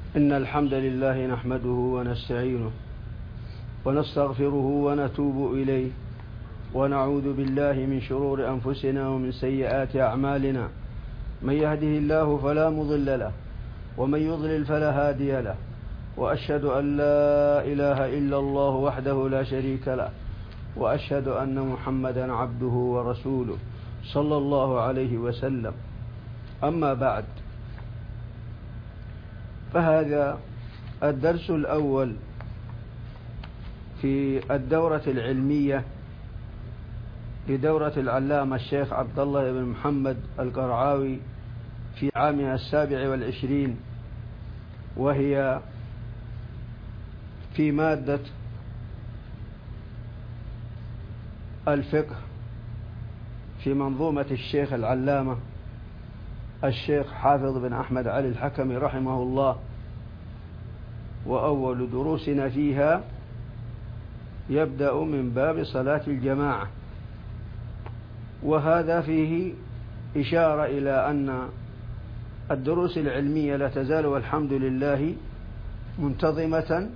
إن الحمد لله نحمده ونستعينه ونستغفره ونتوب إليه ونعوذ بالله من شرور أنفسنا ومن سيئات أعمالنا. من يهده الله فلا مضل له ومن يضلل فلا هادي له، وأشهد أن لا إله إلا الله وحده لا شريك له، وأشهد أن محمدا عبده ورسوله صلى الله عليه وسلم. أما بعد، فهذا الدرس الأول في الدورة العلمية لدورة العلامة الشيخ عبد الله بن محمد القرعاوي في عامها 27، وهي في مادة الفقه في منظومة الشيخ العلامة الشيخ حافظ بن أحمد علي الحكمي رحمه الله. وأول دروسنا فيها يبدأ من باب صلاة الجماعة، وهذا فيه إشارة إلى أن الدروس العلمية لا تزال والحمد لله منتظمة،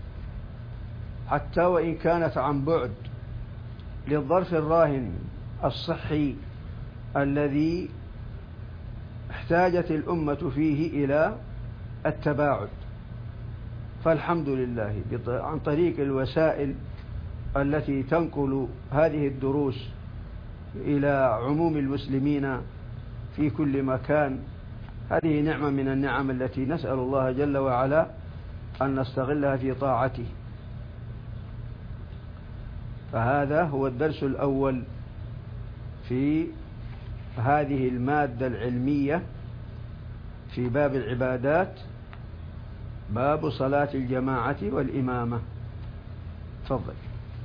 حتى وإن كانت عن بعد، للظرف الراهن الصحي الذي احتاجت الأمة فيه إلى التباعد. فالحمد لله عن طريق الوسائل التي تنقل هذه الدروس إلى عموم المسلمين في كل مكان، هذه نعمة من النعم التي نسأل الله جل وعلا أن نستغلها في طاعته. فهذا هو الدرس الأول في هذه المادة العلمية في باب العبادات، باب صلاة الجماعة والإمامة. تفضل.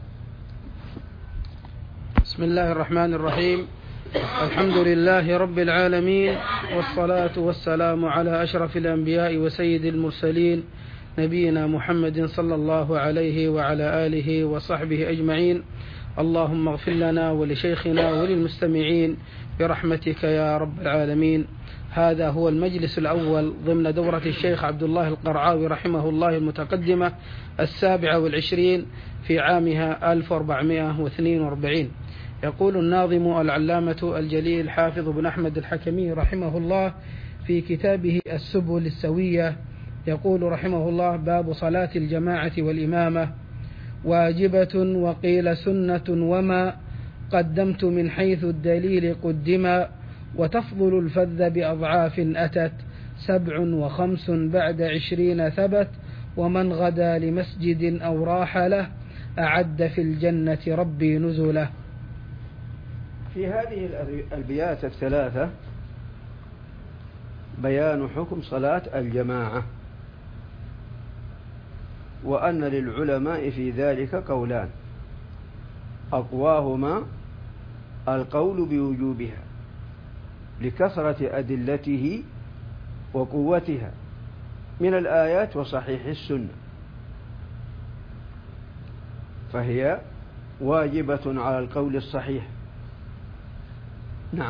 بسم الله الرحمن الرحيم. الحمد لله رب العالمين، والصلاة والسلام على أشرف الأنبياء وسيد المرسلين، نبينا محمد صلى الله عليه وعلى آله وصحبه أجمعين. اللهم اغفر لنا ولشيخنا وللمستمعين برحمتك يا رب العالمين. هذا هو المجلس الأول ضمن دورة الشيخ عبد الله القرعاوي رحمه الله المتقدمة 27 في عامها 1442. يقول الناظم العلامة الجليل حافظ بن أحمد الحكمي رحمه الله في كتابه السبل السوية، يقول رحمه الله: باب صلاة الجماعة والإمامة، واجبة وقيل سنة، وما قدمت من حيث الدليل قدما، وتفضل الفذ بأضعاف أتت، 7 و5 بعد 20 ثبت، ومن غدا لمسجد أو راح له، أعد في الجنة ربي نزله. في هذه الأبيات الثلاثة بيان حكم صلاة الجماعة، وأن للعلماء في ذلك قولان، أقواهما القول بوجوبها لكثرة أدلته وقوتها من الآيات وصحيح السنة، فهي واجبة على القول الصحيح. نعم.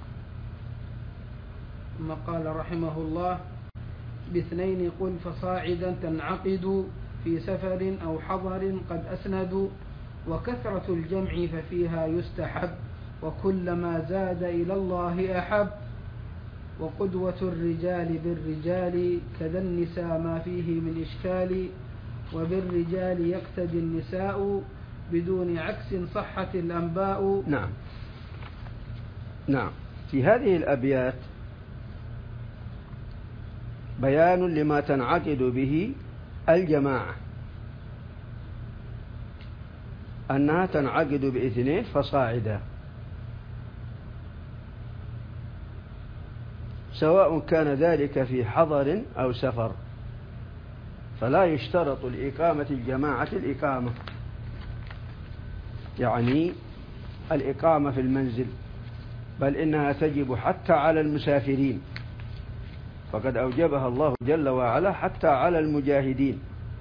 ثم قال رحمه الله: باثنين قل فصاعدا تنعقد، في سفر أو حضر قد أسندوا، وكثرة الجمع ففيها يستحب، وكلما زاد إلى الله أحب، وقدوة الرجال بالرجال كذا النساء ما فيه من إشكال، وبالرجال يقتدي النساء بدون عكس صحة الأنباء. نعم. في هذه الأبيات بيان لما تنعقد به الجماعة، أنها تنعقد باثنين فصاعدا، سواء كان ذلك في حضر أو سفر، فلا يشترط لإقامة الجماعة الإقامة، يعني الإقامة في المنزل، بل إنها تجب حتى على المسافرين، فقد أوجبها الله جل وعلا حتى على المجاهدين.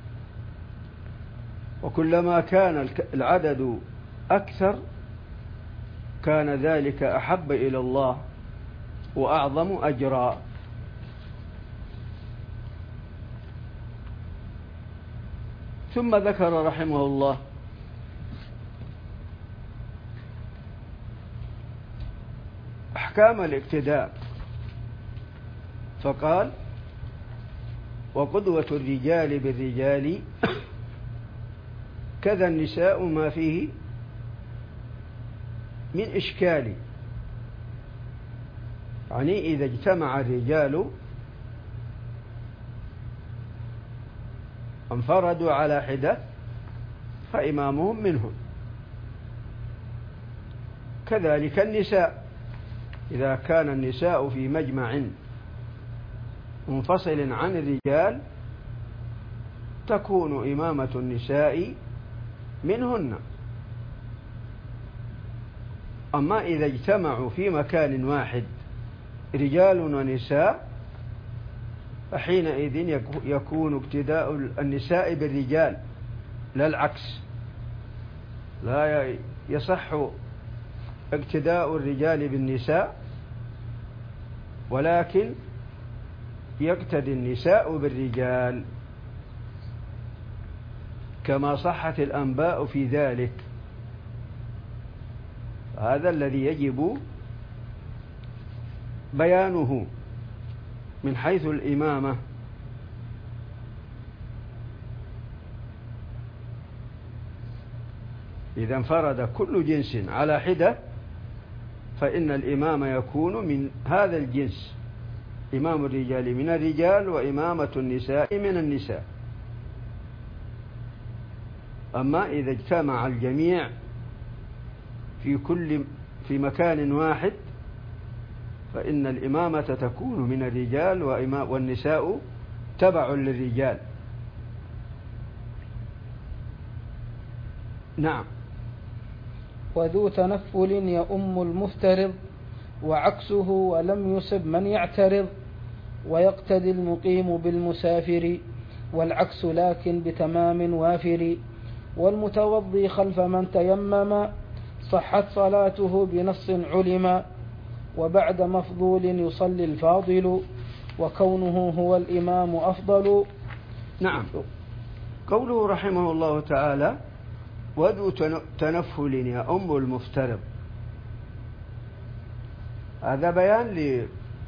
وكلما كان العدد أكثر كان ذلك أحب إلى الله وأعظم أجرا. ثم ذكر رحمه الله أحكام الاقتداء، فقال: وقدوة الرجال بالرجال كذا النساء ما فيه من إشكال. يعني إذا اجتمع الرجال انفردوا على حدة فإمامهم منهم، كذلك النساء إذا كان النساء في مجمع منفصل عن الرجال تكون إمامة النساء منهن. أما إذا اجتمعوا في مكان واحد رجال ونساء فحينئذ يكون اقتداء النساء بالرجال لا العكس، لا يصح اقتداء الرجال بالنساء، ولكن يقتدي النساء بالرجال كما صحت الأنباء في ذلك. هذا الذي يجب بيانه من حيث الإمامة. إذا انفرد كل جنس على حدة فإن الإمام يكون من هذا الجنس، إمام الرجال من الرجال وإمامة النساء من النساء. أما إذا اجتمع الجميع في مكان واحد فإن الإمامة تكون من الرجال والنساء تبع للرجال. نعم. وذو تنفل يؤم المفترض وعكسه ولم يصب من يعترض، ويقتدي المقيم بالمسافر والعكس لكن بتمام وافر، والمتوضي خلف من تيمم صحت صلاته بنص علم، وبعد مفضول يصلي الفاضل وكونه هو الإمام أفضل. نعم. قوله رحمه الله تعالى: وذو تنفل يؤم المفترض، هذا بيان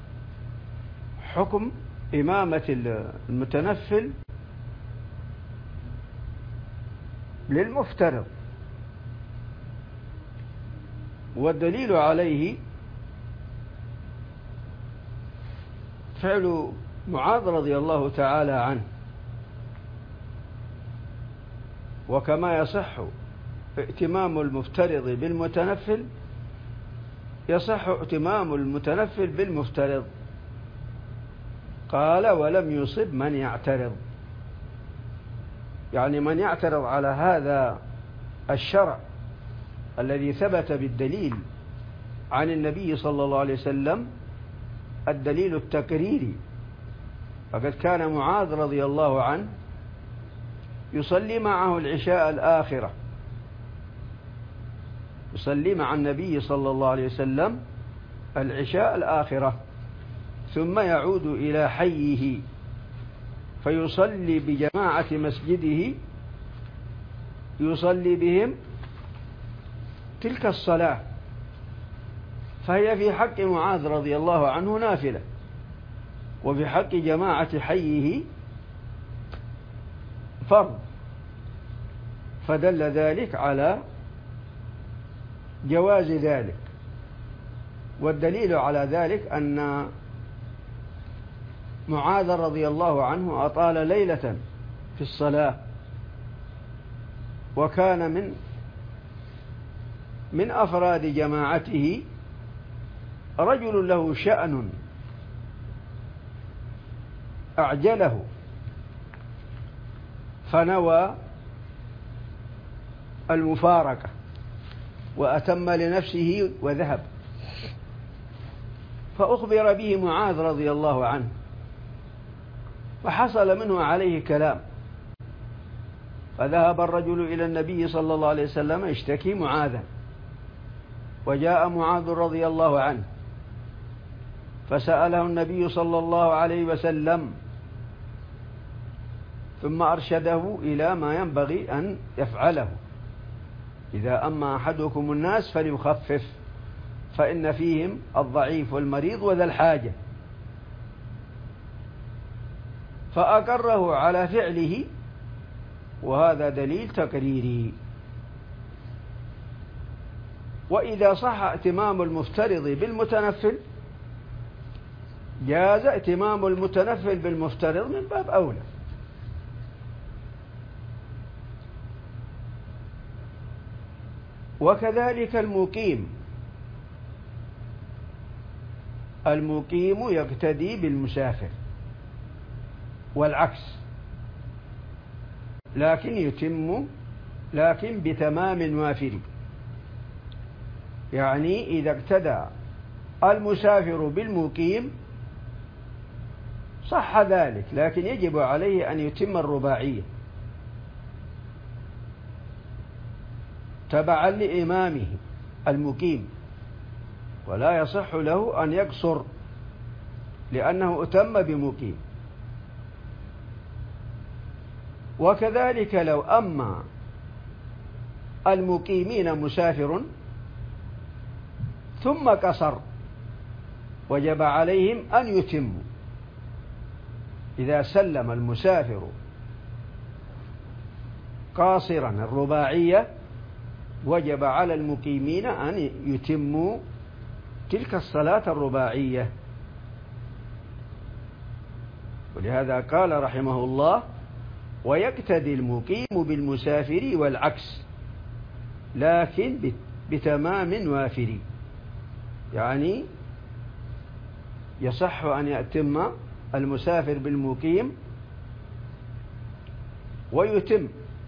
لحكم إمامة المتنفل للمفترض، والدليل عليه فعل معاذ رضي الله تعالى عنه. وكما يصح ائتمام المفترض بالمتنفل يصح ائتمام المتنفل بالمفترض. قال: ولم يصب من يعترض، يعني من يعترض على هذا الشرع الذي ثبت بالدليل عن النبي صلى الله عليه وسلم، الدليل التقريري. فقد كان معاذ رضي الله عنه يصلي معه العشاء الآخرة، يصلي مع النبي صلى الله عليه وسلم العشاء الآخرة، ثم يعود إلى حيه فيصلي بجماعة مسجده، يصلي بهم تلك الصلاة، فهي في حق معاذ رضي الله عنه نافلة، وفي حق جماعة حيه فرض. فدل ذلك على جواز ذلك. والدليل على ذلك أن معاذ رضي الله عنه أطال ليلة في الصلاة، وكان من أفراد جماعته رجل له شأن أعجله فنوى المفارقة وأتم لنفسه وذهب، فأخبر به معاذ رضي الله عنه، فحصل منه عليه كلام، فذهب الرجل إلى النبي صلى الله عليه وسلم يشتكي معاذا، وجاء معاذ رضي الله عنه فسأله النبي صلى الله عليه وسلم ثم أرشده إلى ما ينبغي أن يفعله. إذا أما أحدكم الناس فليخفف فإن فيهم الضعيف والمريض وذا الحاجة، فأقره على فعله، وهذا دليل تقريري. وإذا صح ائتمام المفترض بالمتنفل جاز ائتمام المتنفل بالمفترض من باب أولى. وكذلك المقيم يقتدي بالمسافر والعكس، لكن بتمام وافر. يعني إذا اقتدى المسافر بالمقيم صح ذلك، لكن يجب عليه أن يتم الرباعية تبعا لإمامه المقيم، ولا يصح له أن يقصر لأنه أتم بمقيم. وكذلك لو أما المقيمين مسافر ثم قصر وجب عليهم أن يتموا. إذا سلم المسافر قاصرا الرباعية وجب على المقيمين أن يتموا تلك الصلاة الرباعية. ولهذا قال رحمه الله: ويقتدي المقيم بالمسافر والعكس لكن بتمام وافر. يعني يصح أن يتم المسافر بالمقيم ويتم.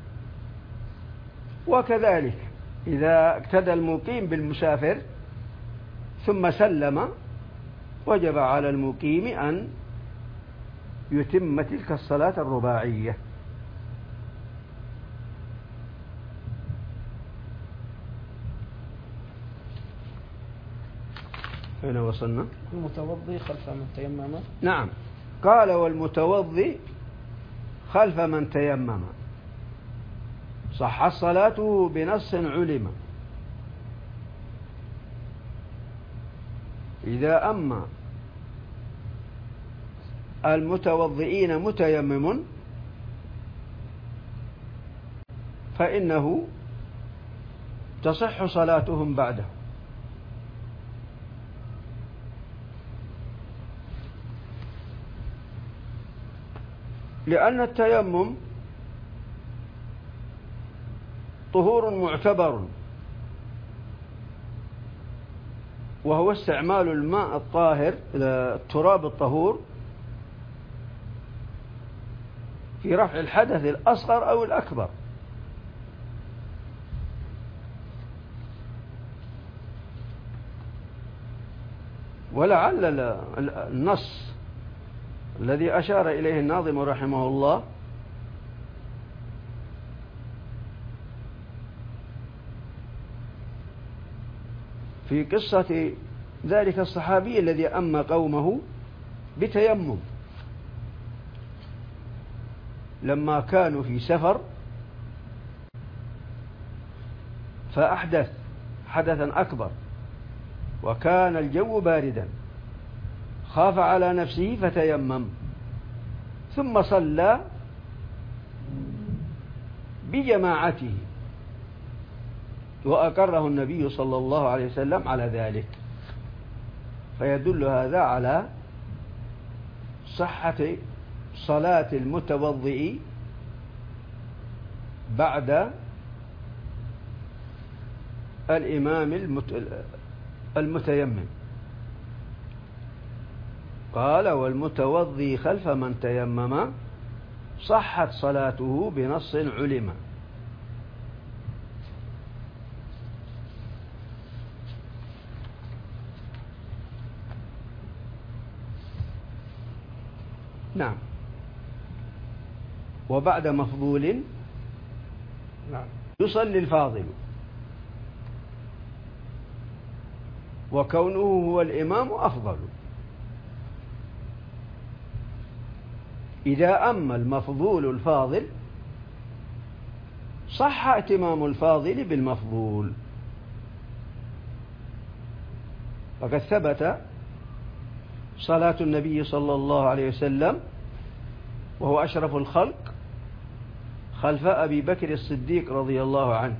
وكذلك إذا اقتدى المقيم بالمسافر ثم سلم وجب على المقيم أن يتم تلك الصلاة الرباعية. هنا وصلنا. المتوضي خلف من تيمم. نعم، قال: والمتوضي خلف من تيمم صحت صلاته بنص علم. إذا أما المتوضئين متيمم فإنه تصح صلاتهم بعده، لأن التيمم طهور معتبر، وهو استعمال الماء الطاهر التراب الطهور في رفع الحدث الأصغر أو الأكبر. ولعل النص الذي أشار إليه الناظم رحمه الله في قصة ذلك الصحابي الذي أمى قومه بتيمم لما كانوا في سفر فأحدث حدثا أكبر وكان الجو باردا، خاف على نفسه فتيمم ثم صلى بجماعته، وأقره النبي صلى الله عليه وسلم على ذلك. فيدل هذا على صحة صلاة المتوضئ بعد الإمام المتيمم. قال: والمتوضي خلف من تيمم صحت صلاته بنص علم. نعم. وبعد مفضول يصلي الفاضل، وكونه هو الإمام أفضل. إذا أما المفضول الفاضل صح ائتمام الفاضل بالمفضول. فقد ثبت صلاة النبي صلى الله عليه وسلم وهو أشرف الخلق خلف أبي بكر الصديق رضي الله عنه،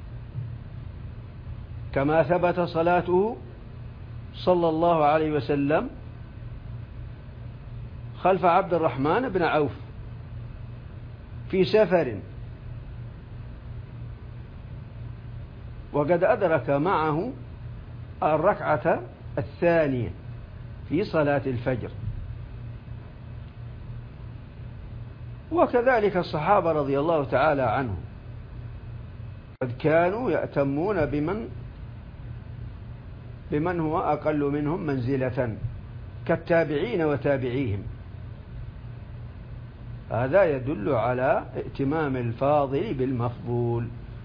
كما ثبت صلاته صلى الله عليه وسلم خلف عبد الرحمن بن عوف في سفر، وقد أدرك معه الركعة الثانية في صلاة الفجر. وكذلك الصحابة رضي الله تعالى عنهم قد كانوا يأتمون بمن هو أقل منهم منزلة كالتابعين وتابعيهم. هذا يدل على ائتمام الفاضل بالمفضول.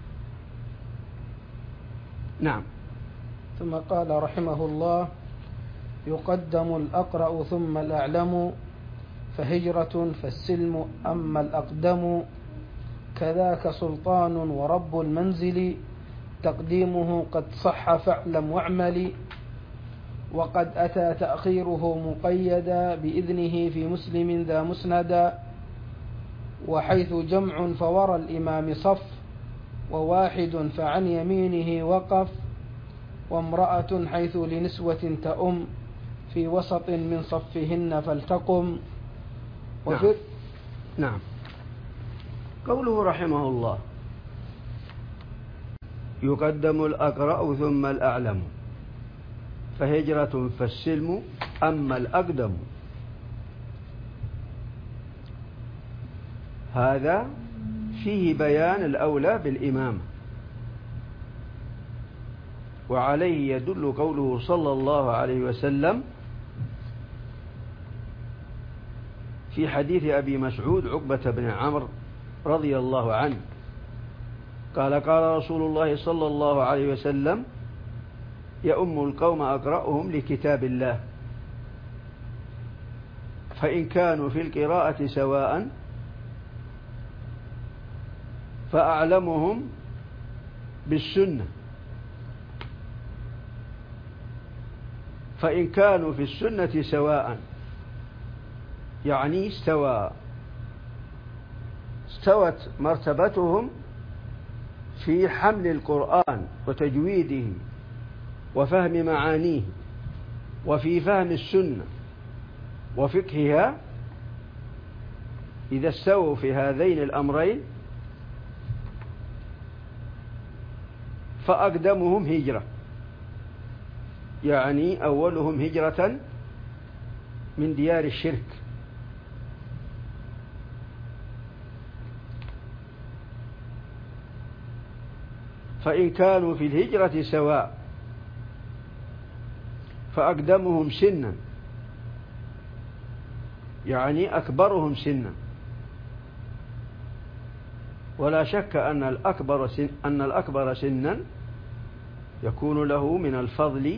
نعم. ثم قال رحمه الله: يقدم الأقرأ ثم الأعلم، فهجرة فالسلم أما الأقدم، كذاك سلطان ورب المنزل، تقديمه قد صح فاعلم واعمل، وقد أتى تأخيره مقيدا بإذنه في مسلم ذا مسندا، وحيث جمع فورى الإمام صف، وواحد فعن يمينه وقف، وامرأة حيث لنسوة تأم، في وسط من صفهن فلتقم. نعم. قوله رحمه الله: يقدم الأقرأ ثم الأعلم، فهجرة فالسلم أما الأقدم. هذا فيه بيان الأولى بالإمامة، وعليه يدل قوله صلى الله عليه وسلم في حديث أبي مسعود عقبة بن عمرو رضي الله عنه قال: قال رسول الله صلى الله عليه وسلم: يؤم القوم أقرأهم لكتاب الله، فإن كانوا في القراءة سواء فأعلمهم بالسنة، فإن كانوا في السنة سواء يعني استوت مرتبتهم في حمل القرآن وتجويده وفهم معانيه، وفي فهم السنة وفقهها. إذا استووا في هذين الأمرين فأقدمهم هجرة، يعني أولهم هجرة من ديار الشرك. فإن كانوا في الهجرة سواء فأقدمهم سنا، يعني أكبرهم سنا. ولا شك أن الأكبر سنا يكون له من الفضل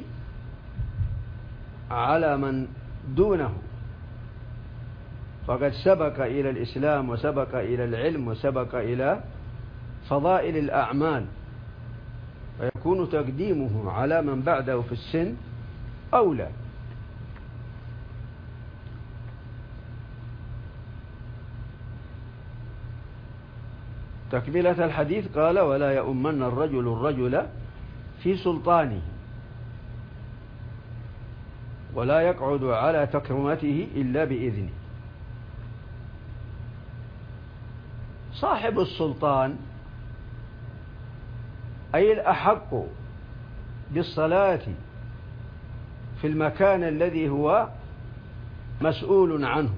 على من دونه، فقد سبق إلى الإسلام وسبق إلى العلم وسبق إلى فضائل الأعمال، فيكون تقديمه على من بعده في السن أولى. تكملة الحديث قال: ولا يؤمن الرجل في سلطانه، ولا يقعد على تكرمته إلا بإذنه. صاحب السلطان أي الأحق بالصلاة في المكان الذي هو مسؤول عنه،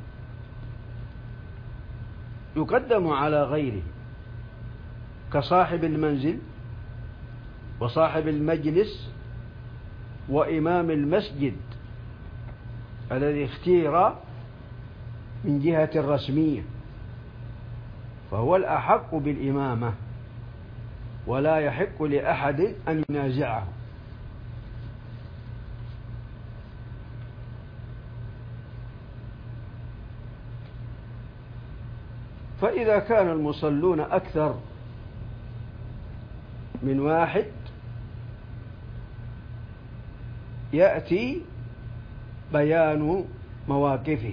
يقدم على غيره كصاحب المنزل وصاحب المجلس وإمام المسجد الذي اختير من جهة الرسمية، فهو الأحق بالإمامة، ولا يحق لأحد أن ينازعه. فإذا كان المصلون أكثر من واحد يأتي بيان مواقفه.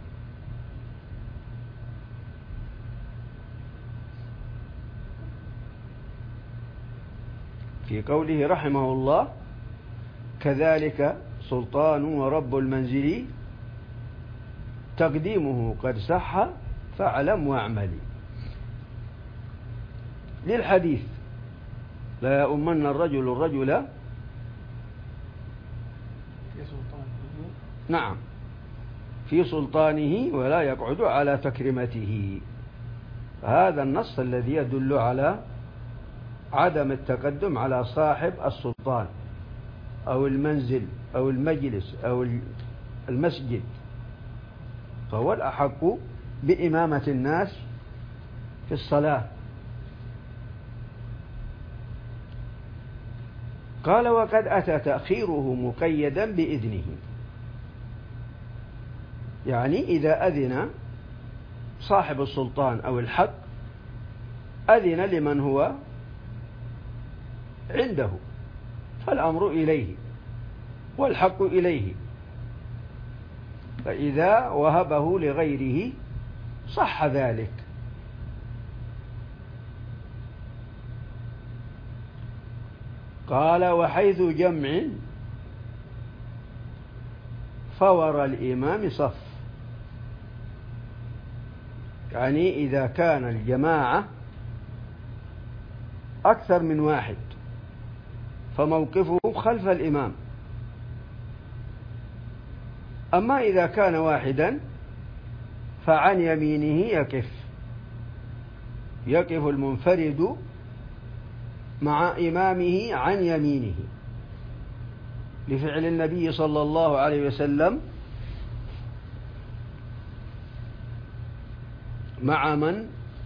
في قوله رحمه الله: كذلك سلطان ورب المنزل تقديمه قد صح فاعلم واعمل. للحديث: لا يؤمن الرجل نعم في سلطانه ولا يقعد على تكريمته. هذا النص الذي يدل على عدم التقدم على صاحب السلطان أو المنزل أو المجلس أو المسجد، فهو الأحق بإمامة الناس في الصلاة. قال: وقد أتى تأخيره مقيدا بإذنه. يعني إذا أذن صاحب السلطان أو الحق أذن لمن هو عنده، فالأمر إليه والحق إليه، فإذا وهبه لغيره صح ذلك. قال: وحيث جمع فور الإمام صف. يعني إذا كان الجماعة أكثر من واحد فموقفه خلف الإمام. أما إذا كان واحدا فعن يمينه يقف المنفرد مع إمامه عن يمينه، لفعل النبي صلى الله عليه وسلم مع من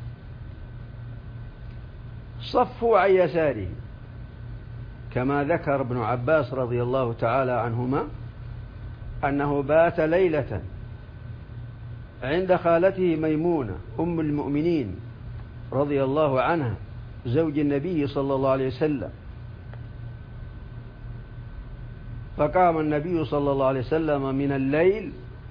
صفوا عن يساره، كما ذكر ابن عباس رضي الله تعالى عنهما أنه بات ليلة عند خالته ميمونة أم المؤمنين رضي الله عنها زوج النبي صلى الله عليه وسلم، فقام النبي صلى الله عليه وسلم من الليل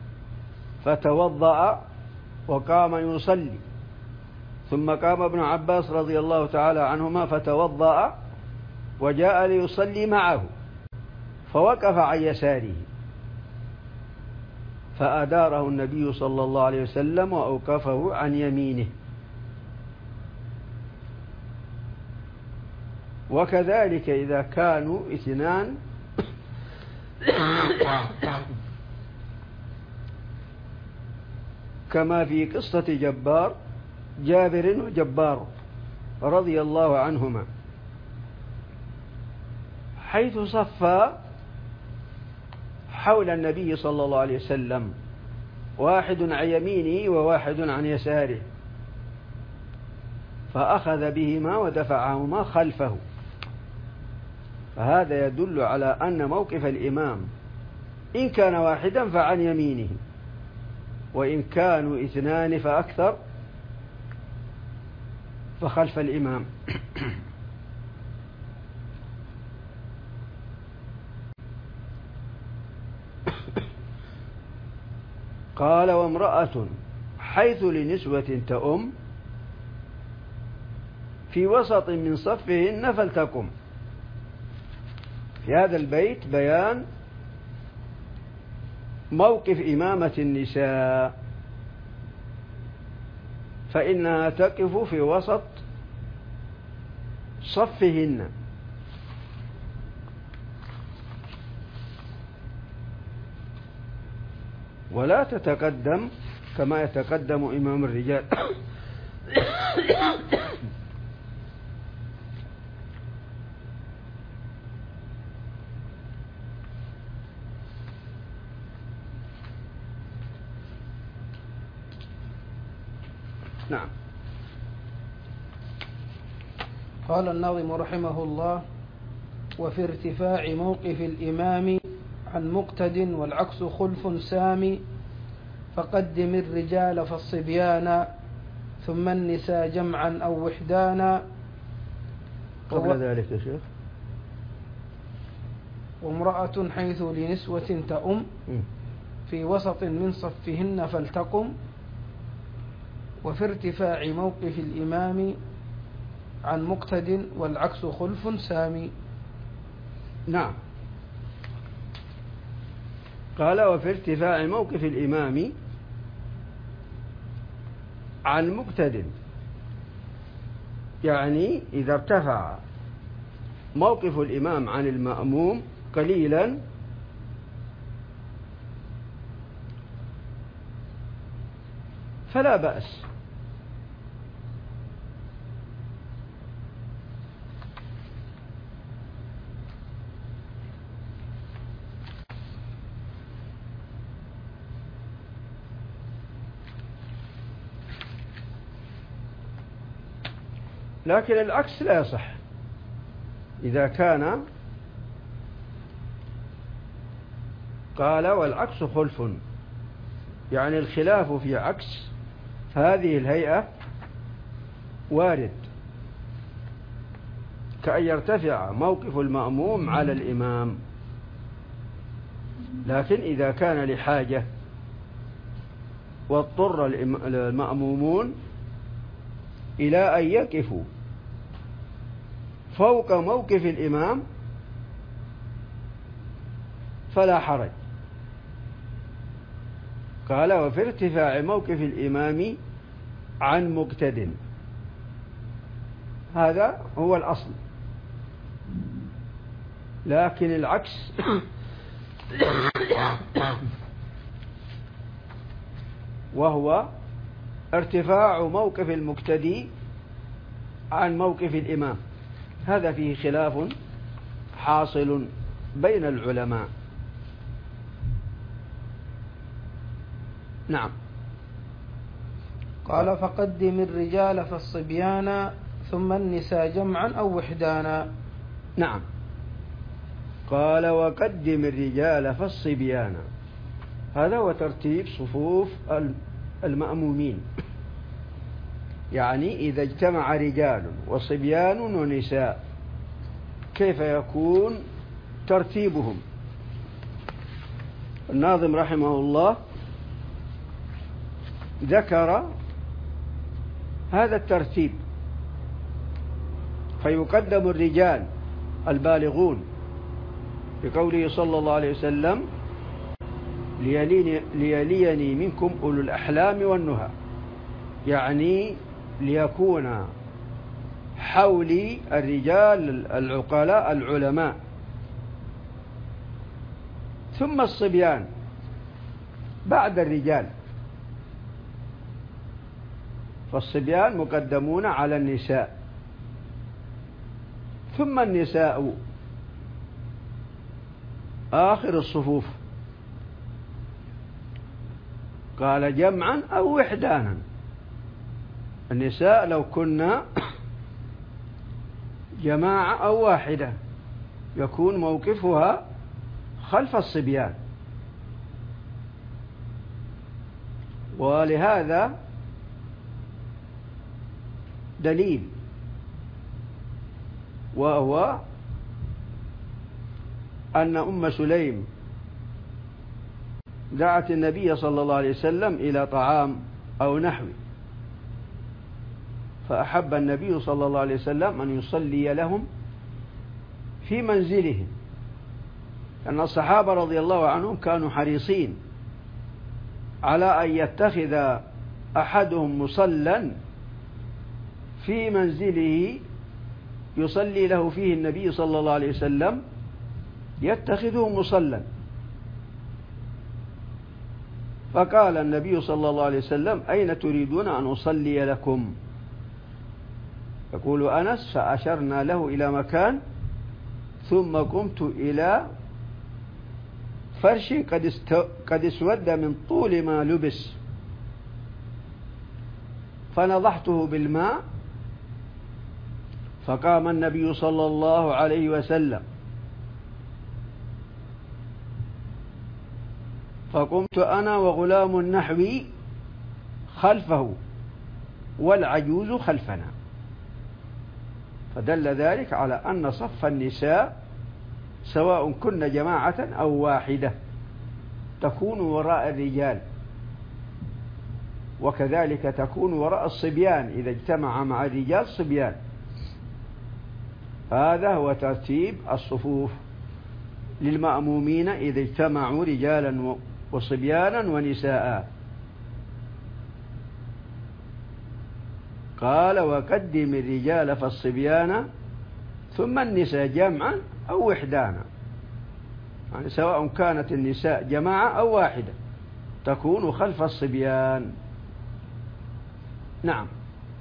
فتوضأ وقام يصلي، ثم قام ابن عباس رضي الله تعالى عنهما فتوضأ وجاء ليصلي معه، فوقف عن يساره فأداره النبي صلى الله عليه وسلم وأوقفه عن يمينه. وكذلك إذا كانوا اثنان كما في قصة جابر وجبار رضي الله عنهما، حيث صفى حول النبي صلى الله عليه وسلم، واحد عن يمينه وواحد عن يساره، فأخذ بهما ودفعهما خلفه. فهذا يدل على أن موقف الإمام إن كان واحدا فعن يمينه، وإن كانوا اثنان فأكثر فخلف الإمام. قال: وامرأة حيث لنسوة تؤم في وسط من صفهن فلتقم. في هذا البيت بيان موقف إمامة النساء، فإنها تقف في وسط صفهن، ولا تتقدم كما يتقدم إمام الرجال. نعم. قال الناظم رحمه الله: وفي ارتفاع موقف الإمام عن مقتد والعكس خلف سامي، فقدم الرجال فالصبيان ثم النساء جمعا أو وحدانا. قبل ذلك يا شيخ. وامرأة حيث لنسوة تأم في وسط من صفهن فلتقم. وفي ارتفاع موقف الإمام عن مقتد والعكس خلف سامي. نعم. قال وفي ارتفاع موقف الإمام عن مقتد، يعني إذا ارتفع موقف الإمام عن المأموم قليلا فلا بأس. لكن العكس لا يصح. إذا كان قال والعكس خلف، يعني الخلاف في عكس هذه الهيئة وارد، كأن يرتفع موقف المأموم على الإمام. لكن إذا كان لحاجة واضطر المأمومون إلى أن يقفوا فوق موقف الإمام فلا حرج. قال وفي ارتفاع موقف الإمام عن مقتد، هذا هو الأصل. لكن العكس وهو ارتفاع موقف المقتدي عن موقف الإمام، هذا فيه خلاف حاصل بين العلماء. نعم. قال فقدم الرجال فالصبيان ثم النساء جمعا أو وحدانا. نعم. قال وقدم الرجال فالصبيان، هذا هو ترتيب صفوف المأمومين. يعني إذا اجتمع رجال وصبيان ونساء كيف يكون ترتيبهم؟ الناظم رحمه الله ذكر هذا الترتيب، فيقدم الرجال البالغون بقوله صلى الله عليه وسلم ليليني منكم أولو الأحلام والنهى، يعني ليكون حولي الرجال العقلاء العلماء. ثم الصبيان بعد الرجال، فالصبيان مقدمون على النساء. ثم النساء آخر الصفوف. قال جمعا أو وحدانا، النساء لو كنا جماعة أو واحدة يكون موقفها خلف الصبيان. ولهذا دليل، وهو أن أم سليم دعت النبي صلى الله عليه وسلم إلى طعام أو نحوه، فأحب النبي صلى الله عليه وسلم أن يصلي لهم في منزلهم، لأن الصحابة رضي الله عنهم كانوا حريصين على أن يتخذ أحدهم مصلى في منزله يصلي له فيه النبي صلى الله عليه وسلم، يتخذه مصلى. فقال النبي صلى الله عليه وسلم أين تريدون أن أصلي لكم؟ يقول أنس فأشرنا له إلى مكان ثم قمت إلى فرش قد اسود من طول ما لبس، فنضحته بالماء، فقام النبي صلى الله عليه وسلم، فقمت أنا وغلام نحوي خلفه والعجوز خلفنا. فدل ذلك على أن صف النساء سواء كن جماعة أو واحدة تكون وراء الرجال، وكذلك تكون وراء الصبيان إذا اجتمع مع الرجال صبيان. هذا هو ترتيب الصفوف للمأمومين إذا اجتمعوا رجالا وصبيانا ونساء. قال وقدم الرجال فالصبيان ثم النساء جمعا أو وحدانا، يعني سواء كانت النساء جماعة أو واحدة تكون خلف الصبيان. نعم.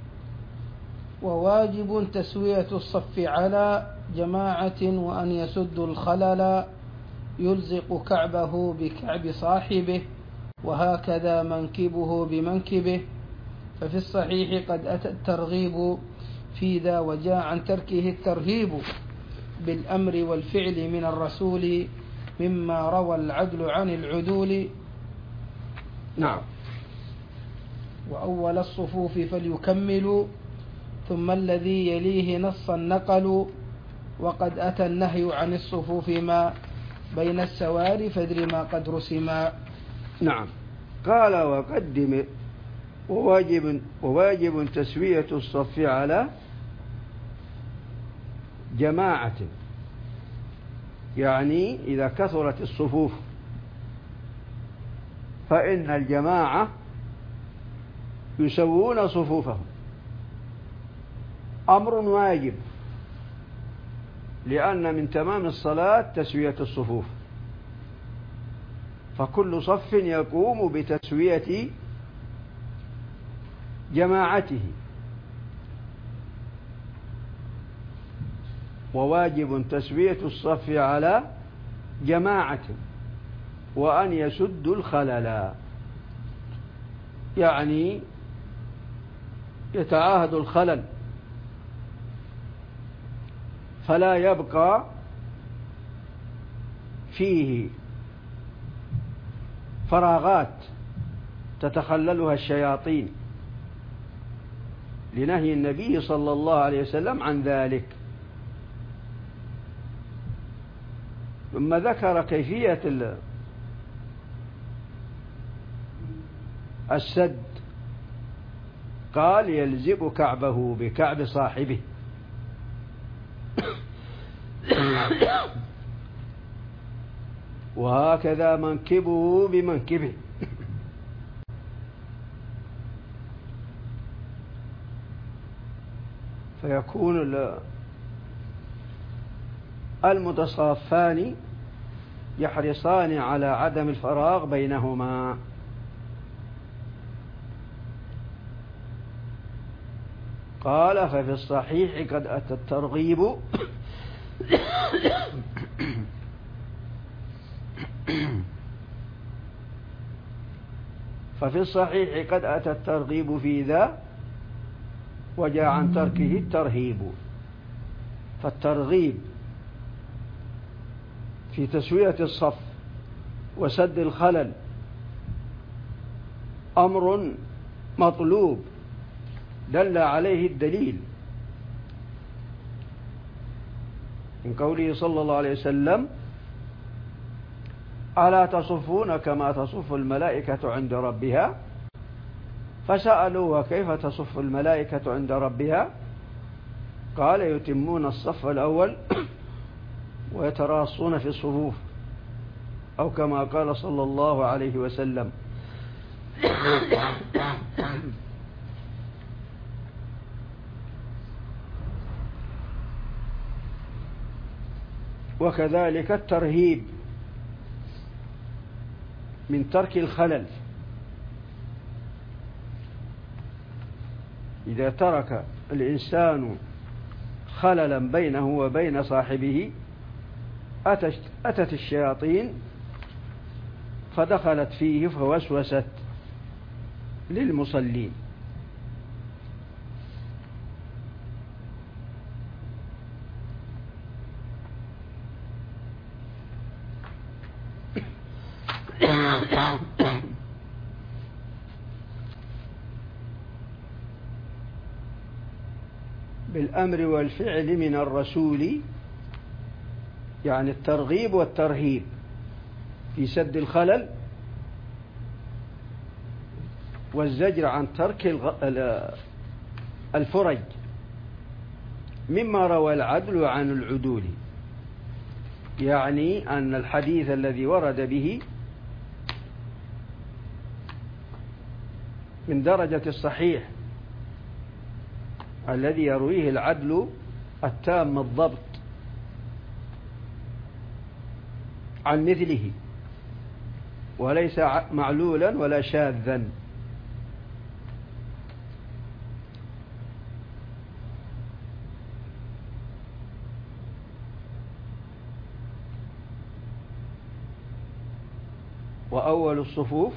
وواجب تسوية الصف على جماعة وأن يسد الخلل يلزق كعبه بكعب صاحبه وهكذا منكبه بمنكبه. ففي الصحيح قد أتى الترغيب في ذا وجاء عن تركه الترهيب بالأمر والفعل من الرسول مما روى العدل عن العدول. نعم. وأول الصفوف فليكملوا ثم الذي يليه نصا نقلوا وقد أتى النهي عن الصفوف ما بين السوار فادر ما قد رسما. نعم. قال وقدم وواجب تسوية الصف على جماعة، يعني إذا كثرت الصفوف فإن الجماعة يسوون صفوفهم، أمر واجب، لأن من تمام الصلاة تسوية الصفوف، فكل صف يقوم بتسوية جماعته. وواجب تسوية الصف على جماعة وأن يسد الخلل، يعني يتعاهد الخلل فلا يبقى فيه فراغات تتخللها الشياطين، لنهي النبي صلى الله عليه وسلم عن ذلك. ثم ذكر كيفية السد، قال يلزق كعبه بكعب صاحبه وهكذا منكبه بمنكبه. فيكون المتصافان يحرصان على عدم الفراغ بينهما. قال ففي الصحيح قد أتى الترغيب ففي الصحيح قد أتى الترغيب في ذا وجاء عن تركه الترهيب. فالترغيب في تسوية الصف وسد الخلل أمر مطلوب دل عليه الدليل من قوله صلى الله عليه وسلم ألا تصفون كما تصف الملائكة عند ربها؟ فسألوا وكيف تصف الملائكة عند ربها؟ قال يتمون الصف الأول ويتراصون في الصفوف، أو كما قال صلى الله عليه وسلم. وكذلك الترهيب من ترك الخلل، إذا ترك الإنسان خللا بينه وبين صاحبه أتت الشياطين فدخلت فيه فوسوست للمصلين. بالأمر والفعل من الرسول، يعني الترغيب والترهيب في سد الخلل والزجر عن ترك الفرج، مما روى العدل عن العدول، يعني أن الحديث الذي ورد به من درجة الصحيح الذي يرويه العدل التام الضبط عن مثله، وليس معلولا ولا شاذا. وأول الصفوف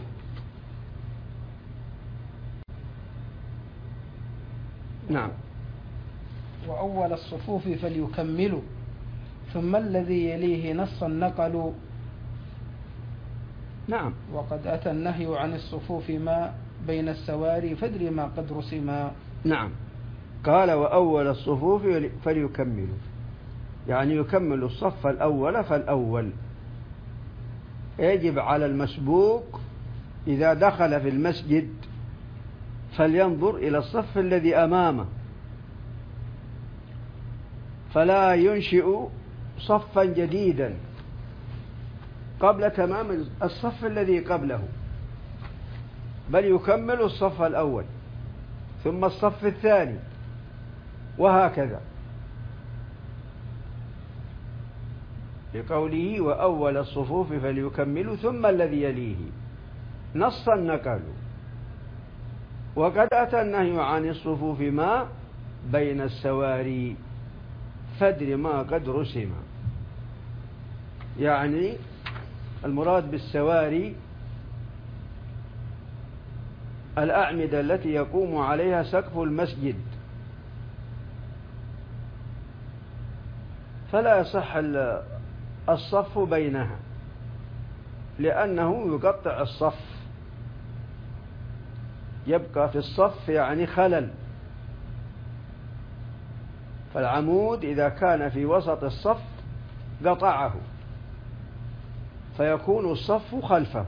نعم. وأول الصفوف فليكملوا، ثم الذي يليه نصا نقلوا. نعم. وقد أتى النهي عن الصفوف ما بين السواري فادر ما قد رسما. نعم. قال وأول الصفوف فليكملوا، يعني يكمل الصف الأول فالأول. يجب على المسبوق إذا دخل في المسجد فلينظر إلى الصف الذي أمامه، فلا ينشئ صفا جديدا قبل تمام الصف الذي قبله، بل يكمل الصف الأول ثم الصف الثاني وهكذا، لقوله وأول الصفوف فليكملوا ثم الذي يليه نصا نقلوا. وقد أتى النهي عن الصفوف ما بين السواري فادر ما قد رسم، يعني المراد بالسواري الأعمدة التي يقوم عليها سقف المسجد، فلا يصح الصف بينها لأنه يقطع الصف، يبقى في الصف يعني خلل. فالعمود إذا كان في وسط الصف قطعه فيكون الصف خلفه.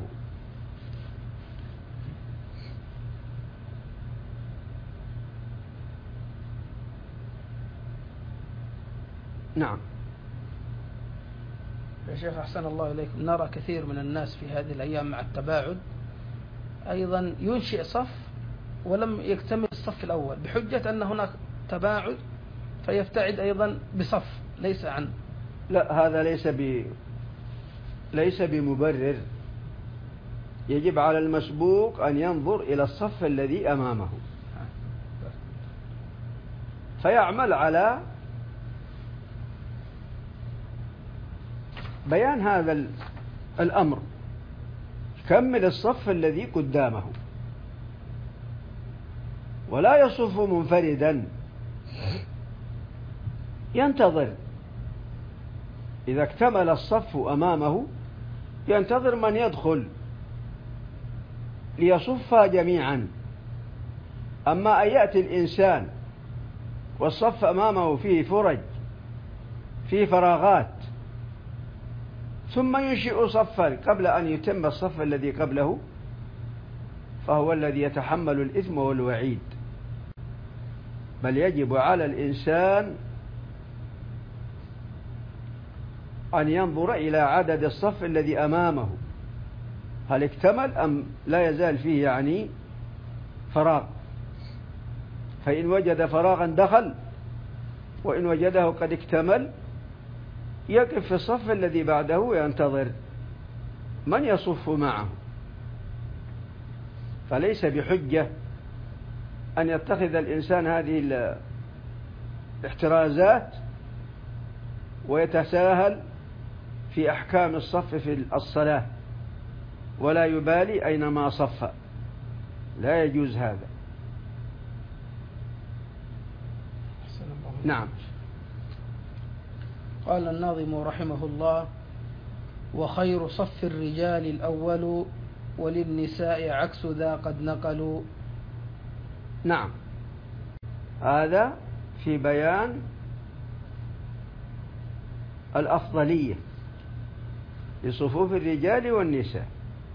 نعم. يا شيخ أحسن الله إليكم، نرى كثير من الناس في هذه الأيام مع التباعد أيضا ينشئ صف ولم يكتمل الصف الأول بحجة أن هناك تباعد فيفتعد أيضا بصف ليس عنه. لا، هذا ليس بمبرر. يجب على المسبوق أن ينظر إلى الصف الذي أمامه فيعمل على بيان هذا الأمر، كمل الصف الذي قدامه ولا يصف منفردا، ينتظر إذا اكتمل الصف أمامه ينتظر من يدخل ليصفها جميعا. أما أن يأتي الإنسان والصف أمامه فيه فرج فيه فراغات ثم ينشئ صفا قبل أن يتم الصف الذي قبله، فهو الذي يتحمل الإثم والوعيد. بل يجب على الإنسان أن ينظر إلى عدد الصف الذي أمامه هل اكتمل أم لا يزال فيه يعني فراغ، فإن وجد فراغا دخل، وإن وجده قد اكتمل يقف في الصف الذي بعده وينتظر من يصف معه. فليس بحجة أن يتخذ الإنسان هذه الاحترازات ويتساهل في أحكام الصف في الصلاة ولا يبالي أينما صف، لا يجوز هذا. نعم. قال الناظم رحمه الله: وخير صف الرجال الأول وللنساء عكس ذا قد نقلوا. نعم، هذا في بيان الأفضلية لصفوف الرجال والنساء.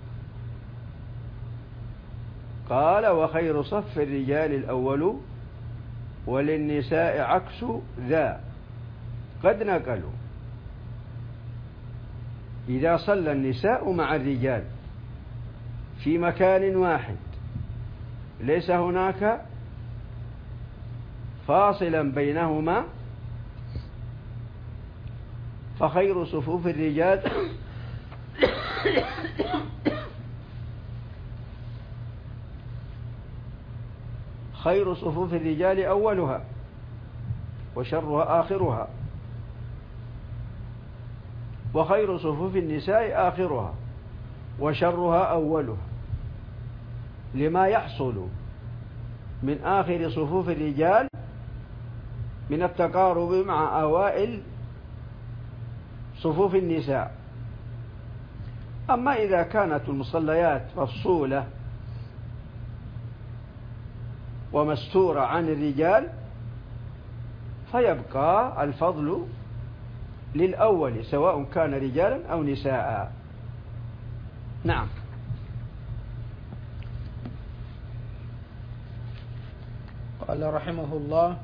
قال: وخير صف الرجال الأول وللنساء عكس ذا. قد نقلوا إذا صلى النساء مع الرجال في مكان واحد ليس هناك فاصلا بينهما فخير صفوف الرجال خير صفوف الرجال أولها وشرها آخرها، وخير صفوف النساء آخرها وشرها أولها، لما يحصل من آخر صفوف الرجال من التقارب مع أوائل صفوف النساء. أما إذا كانت المصليات مفصولة ومستورة عن الرجال فيبقى الفضل للأول سواء كان رجالا أو نساء. نعم. قال رحمه الله: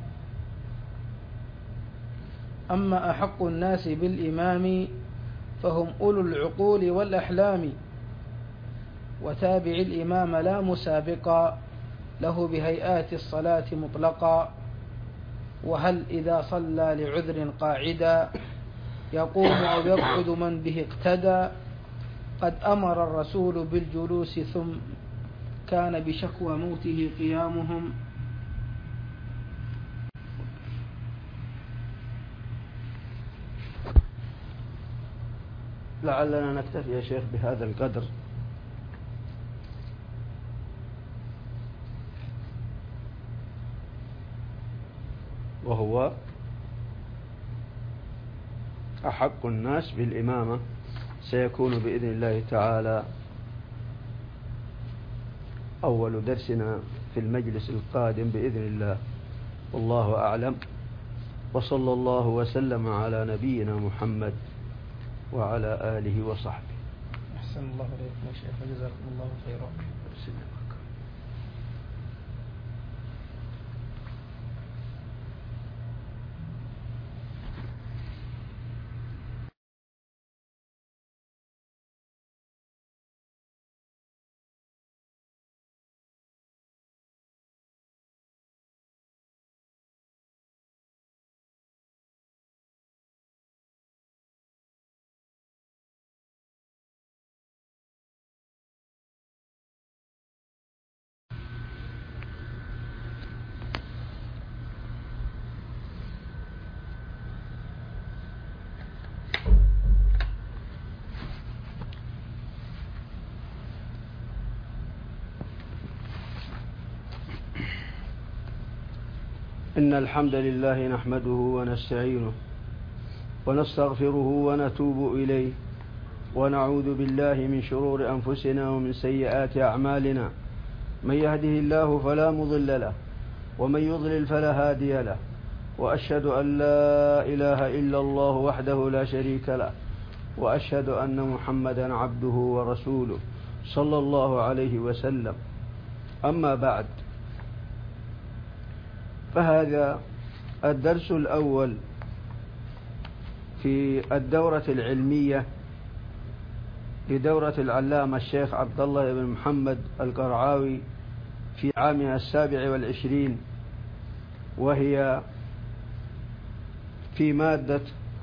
أما أحق الناس بالإمام فهم أولو العقول والأحلام، وتابع الإمام لا مسابقا له بهيئات الصلاة مطلقا، وهل إذا صلى لعذر قاعدا يقوم أو يقعد من به اقتدى. قد أمر الرسول بالجلوس ثم كان بشكوى موته قيامهم. لعلنا نكتفي يا شيخ بهذا القدر، وهو أحق الناس بالإمامة سيكون بإذن الله تعالى أول درسنا في المجلس القادم بإذن الله، والله أعلم. وصلى الله وسلم على نبينا محمد وعلى آله وصحبه. أحسن الله عليكم يا شيخ وجزاكم الله خيرا. إن الحمد لله نحمده ونستعينه ونستغفره ونتوب إليه، ونعوذ بالله من شرور أنفسنا ومن سيئات أعمالنا. من يهده الله فلا مضل له ومن يضلل فلا هادي له، وأشهد أن لا إله إلا الله وحده لا شريك له، وأشهد أن محمدا عبده ورسوله صلى الله عليه وسلم. أما بعد، فهذا الدرس الأول في الدورة العلمية لدورة العلامة الشيخ عبد الله بن محمد القرعاوي في عامها 27، وهي في مادة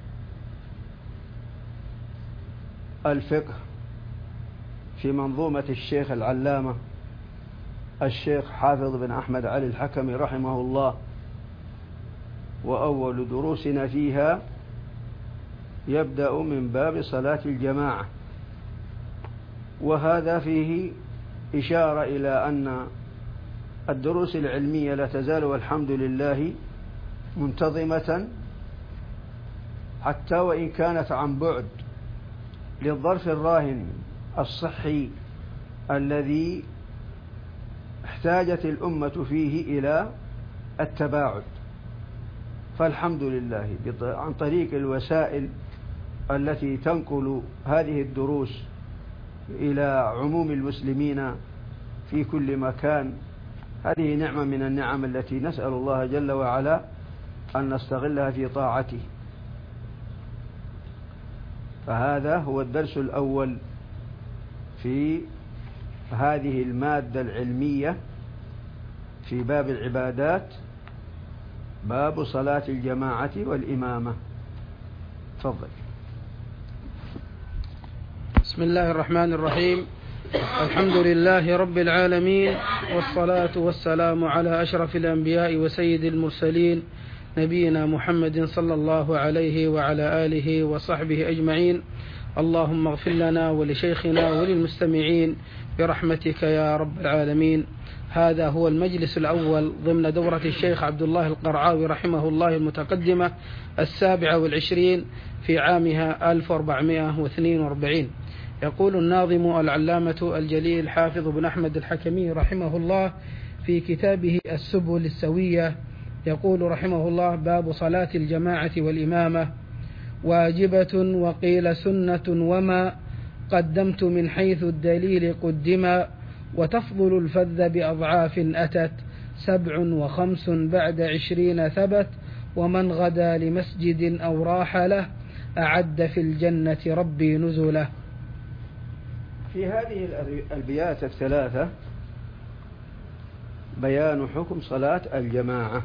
الفقه في منظومة الشيخ العلامة الشيخ حافظ بن أحمد علي الحكمي رحمه الله. وأول دروسنا فيها يبدأ من باب صلاة الجماعة، وهذا فيه إشارة إلى أن الدروس العلمية لا تزال والحمد لله منتظمة حتى وإن كانت عن بعد، للظرف الراهن الصحي الذي احتاجت الأمة فيه إلى التباعد. فالحمد لله عن طريق الوسائل التي تنقل هذه الدروس إلى عموم المسلمين في كل مكان، هذه نعمة من النعم التي نسأل الله جل وعلا أن نستغلها في طاعته. فهذا هو الدرس الأول في هذه المادة العلمية في باب العبادات، باب صلاة الجماعة والإمامة. تفضل. بسم الله الرحمن الرحيم. الحمد لله رب العالمين، والصلاة والسلام على أشرف الأنبياء وسيد المرسلين نبينا محمد صلى الله عليه وعلى آله وصحبه أجمعين. اللهم اغفر لنا ولشيخنا وللمستمعين برحمتك يا رب العالمين. هذا هو المجلس الأول ضمن دورة الشيخ عبد الله القرعاوي رحمه الله المتقدمة 27 في عامها 1442. يقول الناظم العلامة الجليل حافظ بن أحمد الحكمي رحمه الله في كتابه السبل السوية، يقول رحمه الله: باب صلاة الجماعة والإمامة. واجبة وقيل سنة، وما قدمت من حيث الدليل قدما، وتفضل الفذ بأضعاف أتت، 7 و5 بعد 20 ثبت، ومن غدا لمسجد أو راح له، أعد في الجنة ربي نزله. في هذه الأبيات الثلاثة بيان حكم صلاة الجماعة،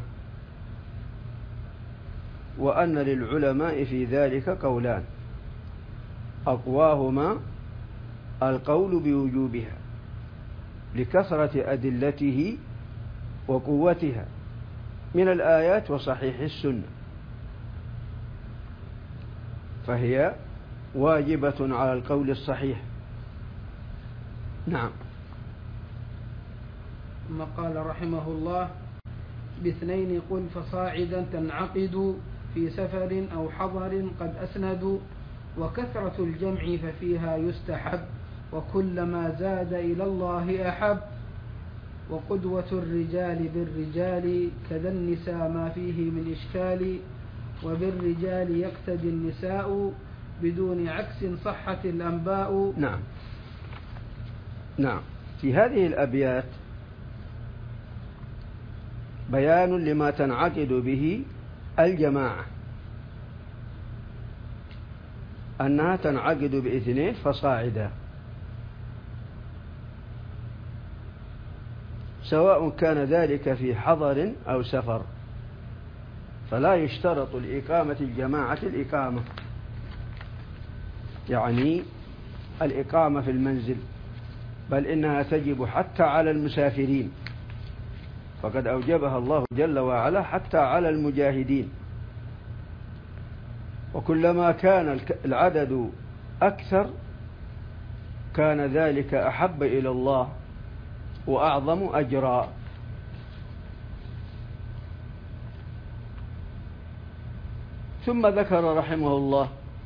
وأن للعلماء في ذلك قولان، أقواهما القول بوجوبها لكثرة أدلته وقوتها من الآيات وصحيح السنة، فهي واجبة على القول الصحيح. نعم. ثم قال رحمه الله: باثنين قل فصاعدا تنعقد، في سفر أو حضر قد أسندوا، وكثرة الجمع ففيها يستحب، وكلما زاد إلى الله أحب، وقدوة الرجال بالرجال كذا النساء ما فيه من إشكال، وبالرجال يقتدي النساء بدون عكس صحة الأنباء. نعم. نعم. في هذه الأبيات بيان لما تنعقد به الجماعة، أنها تنعقد باثنين فصاعدا، سواء كان ذلك في حضر أو سفر، فلا يشترط لإقامة الجماعة الإقامة، يعني الإقامة في المنزل، بل إنها تجب حتى على المسافرين، فقد أوجبها الله جل وعلا حتى على المجاهدين. وكلما كان العدد أكثر كان ذلك أحب إلى الله وأعظم أجرا. ثم ذكر رحمه الله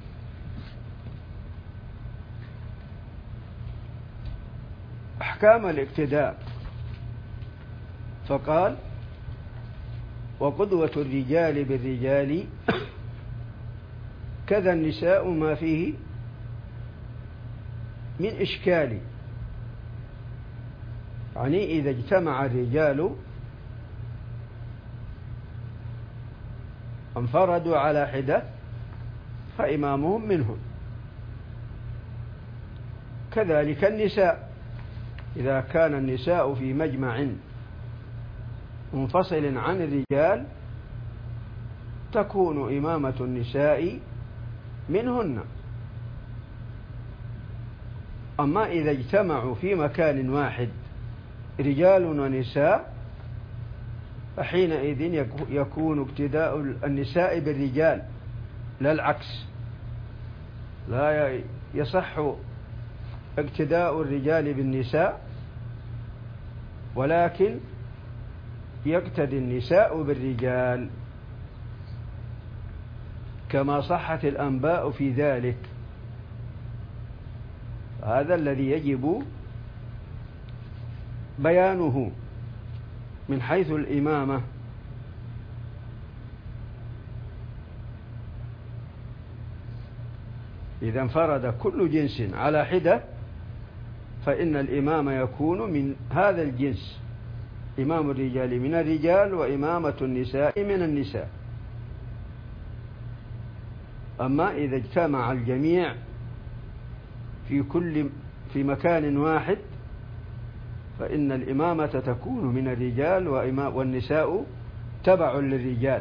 أحكام الاقتداء، فقال: وقدوة الرجال بالرجال كذا النساء ما فيه من إشكال، يعني إذا اجتمع الرجال انفردوا على حدة فإمامهم منهم، كذلك النساء إذا كان النساء في مجمع منفصل عن الرجال تكون إمامة النساء منهن. أما إذا اجتمعوا في مكان واحد رجال ونساء فحينئذ يكون اقتداء النساء بالرجال لا العكس، لا يصح اقتداء الرجال بالنساء، ولكن يقتدي النساء بالرجال، كما صحت الأنباء في ذلك. هذا الذي يجب بيانه من حيث الإمامة. إذا انفرد كل جنس على حدة فإن الإمام يكون من هذا الجنس، إمام الرجال من الرجال وإمامة النساء من النساء. أما إذا اجتمع الجميع في مكان واحد فإن الإمامة تكون من الرجال والنساء تبع للرجال.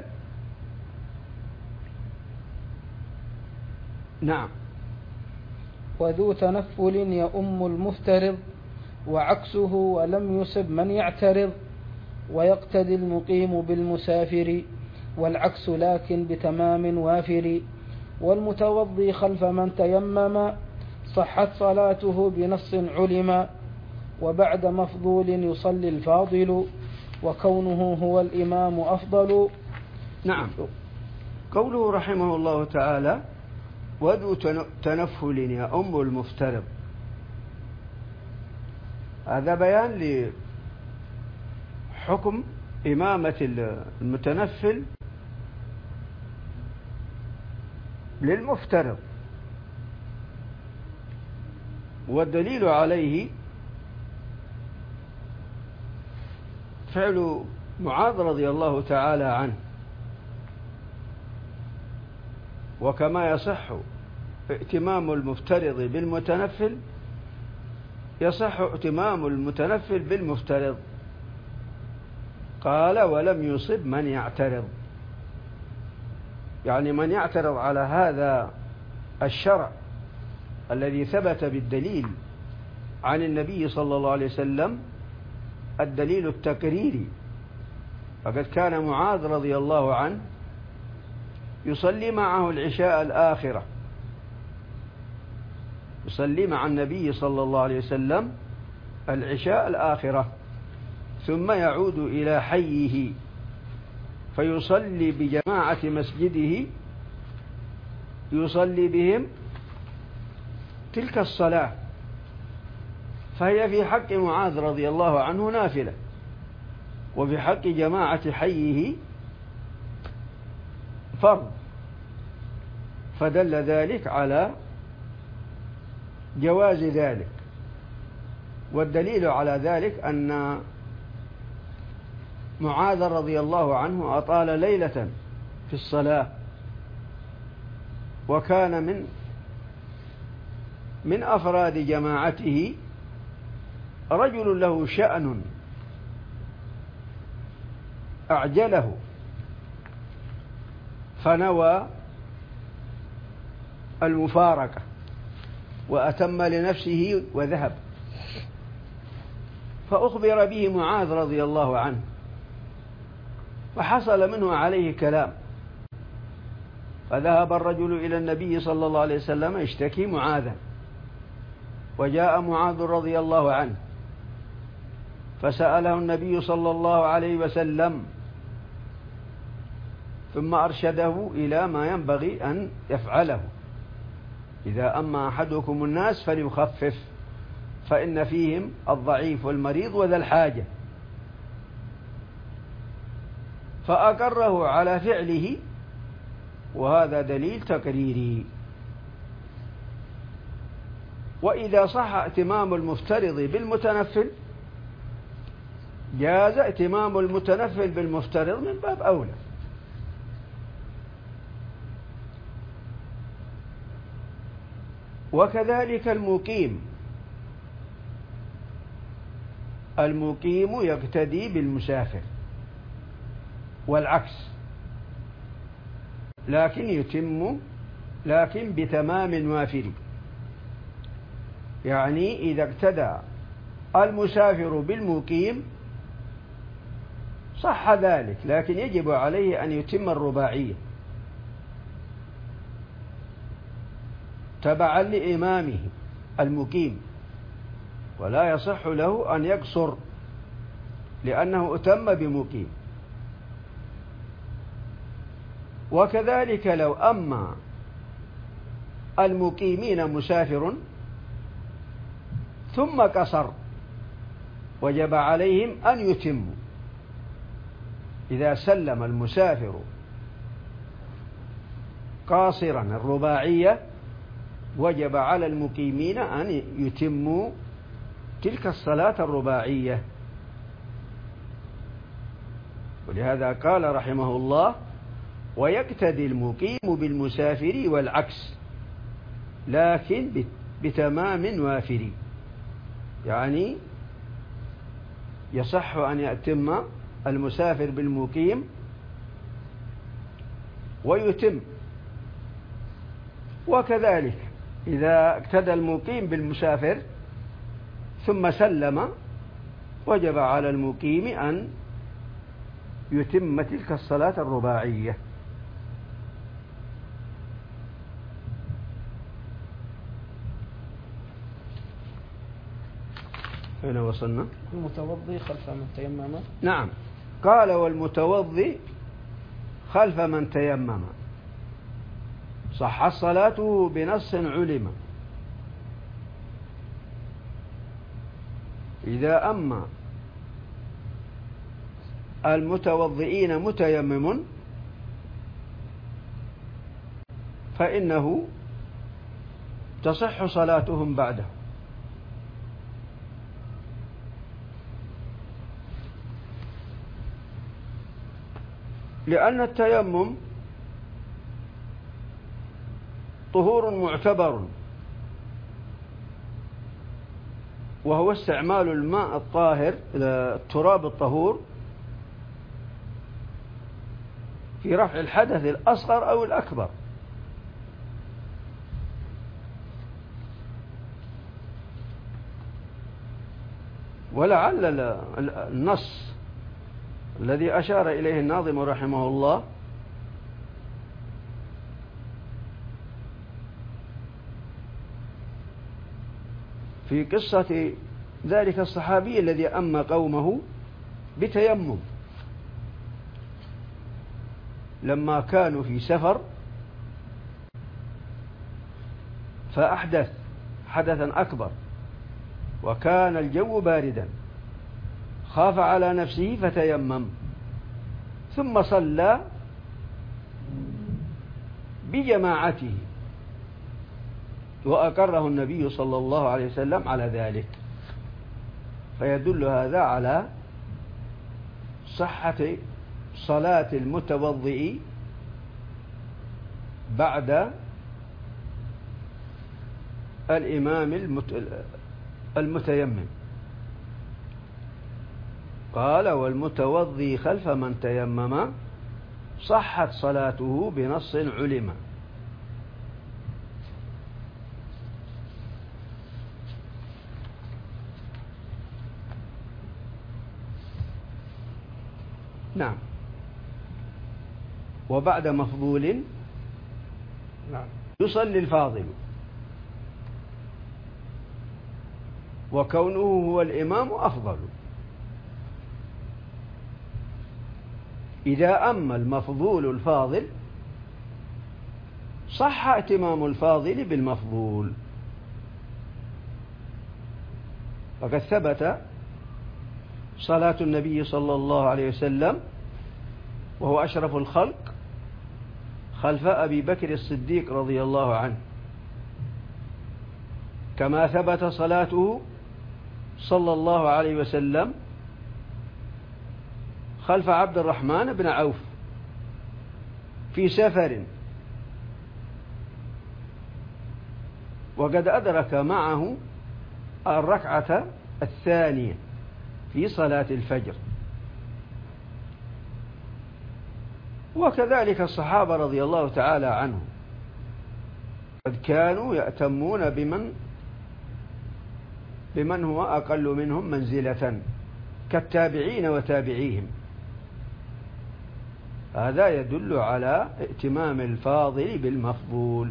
نعم. وذو تنفل يؤم المفترض وعكسه ولم يصب من يعترض، ويقتدي المقيم بالمسافر والعكس لكن بتمام وافر، والمتوضي خلف من تيمم صحت صلاته بنص علم، وبعد مفضول يصلي الفاضل وكونه هو الإمام أفضل. نعم. قوله رحمه الله تعالى وذو تنفل يؤم المفترض، هذا بيان لحكم إمامة المتنفل للمفترض، والدليل عليه فعل معاذ رضي الله تعالى عنه. وكما يصح ائتمام المفترض بالمتنفل يصح ائتمام المتنفل بالمفترض. قال ولم يصب من يعترض، يعني من يعترض على هذا الشرع الذي ثبت بالدليل عن النبي صلى الله عليه وسلم، الدليل التقريري. فقد كان معاذ رضي الله عنه يصلي معه العشاء الآخرة، يصلي مع النبي صلى الله عليه وسلم العشاء الآخرة، ثم يعود إلى حيه فيصلي بجماعة مسجده، يصلي بهم تلك الصلاة، فهي في حق معاذ رضي الله عنه نافلة، وفي حق جماعة حيه فرض. فدل ذلك على جواز ذلك. والدليل على ذلك أن معاذ رضي الله عنه أطال ليلة في الصلاة، وكان من أفراد جماعته رجل له شأن أعجله فنوى المفارقة وأتم لنفسه وذهب، فأخبر به معاذ رضي الله عنه، فحصل منه عليه كلام، فذهب الرجل إلى النبي صلى الله عليه وسلم يشتكي معاذا، وجاء معاذ رضي الله عنه فسأله النبي صلى الله عليه وسلم، ثم أرشده إلى ما ينبغي أن يفعله. إذا أما أحدكم الناس فليخفف فإن فيهم الضعيف والمريض وذا الحاجة، فأقره على فعله، وهذا دليل تقريري. وإذا صح ائتمام المفترض بالمتنفل جاز ائتمام المتنفل بالمفترض من باب أولى. وكذلك المقيم يقتدي بالمسافر والعكس، لكن بتمام وافر. يعني إذا اقتدى المسافر بالمقيم صح ذلك، لكن يجب عليه أن يتم الرباعية تبعا لإمامه المقيم، ولا يصح له أن يقصر لأنه أتم بمقيم. وكذلك لو أما المقيمين مسافر ثم قصر وجب عليهم أن يتموا. إذا سلم المسافر قاصرا الرباعية وجب على المقيمين أن يتموا تلك الصلاة الرباعية. ولهذا قال رحمه الله: ويقتدي المقيم بالمسافر والعكس لكن بتمام وافر. يعني يصح أن يتم المسافر بالمقيم ويتم، وكذلك إذا اقتدى المقيم بالمسافر ثم سلم وجب على المقيم أن يتم تلك الصلاة الرباعية. أين وصلنا؟ المتوضي خلف من تيمم. نعم، قال: والمتوضي خلف من تيمم صحت صلاته بنص علم. إذا أما المتوضئين متيمم فإنه تصح صلاتهم بعده، لأن التيمم طهور معتبر، وهو استعمال الماء الطاهر التراب الطهور في رفع الحدث الأصغر أو الأكبر. ولعل النص الذي أشار إليه الناظم رحمه الله في قصة ذلك الصحابي الذي أمى قومه بتيمم لما كانوا في سفر فأحدث حدثا أكبر وكان الجو باردا، خاف على نفسه فتيمم ثم صلى بجماعته، وأقره النبي صلى الله عليه وسلم على ذلك. فيدل هذا على صحة صلاة المتوضئ بعد الإمام المتيمم. قال: والمتوضي خلف من تيمم صحت صلاته بنص علم. نعم. وبعد مفضول يصلي الفاضل، وكونه هو الإمام أفضل. إذا أما المفضول الفاضل صح اتمام الفاضل بالمفضول، فقد ثبت صلاة النبي صلى الله عليه وسلم وهو أشرف الخلق خلف أبي بكر الصديق رضي الله عنه، كما ثبت صلاته صلى الله عليه وسلم خلف عبد الرحمن بن عوف في سفر، وقد أدرك معه الركعة الثانية في صلاة الفجر. وكذلك الصحابة رضي الله تعالى عنهم قد كانوا يأتمون بمن هو أقل منهم منزلة كالتابعين وتابعيهم. هذا يدل على ائتمام الفاضل بالمفضول.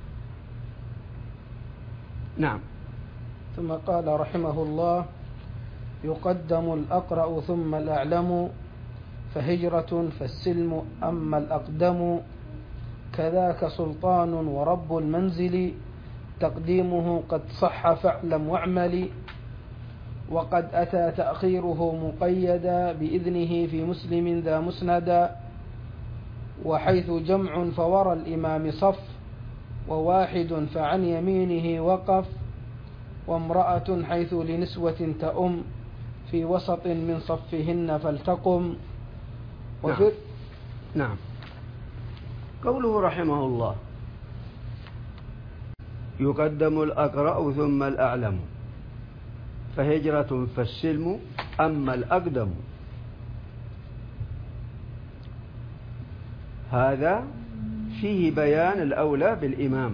نعم. ثم قال رحمه الله: يقدم الأقرأ ثم الأعلم، فهجرة فالسلم أما الأقدم، كذاك سلطان ورب المنزل، تقديمه قد صح فاعلم واعمل، وقد أتى تأخيره مقيدا بإذنه في مسلم ذا مسندا، وحيث جمع فورى الإمام صف، وواحد فعن يمينه وقف، وامرأة حيث لنسوة تأم في وسط من صفهن فلتقم. نعم. قوله رحمه الله: يقدم الأقرأ ثم الأعلم، فهجرة فالسلم أما الأقدم. هذا فيه بيان الأولى بالإمامة،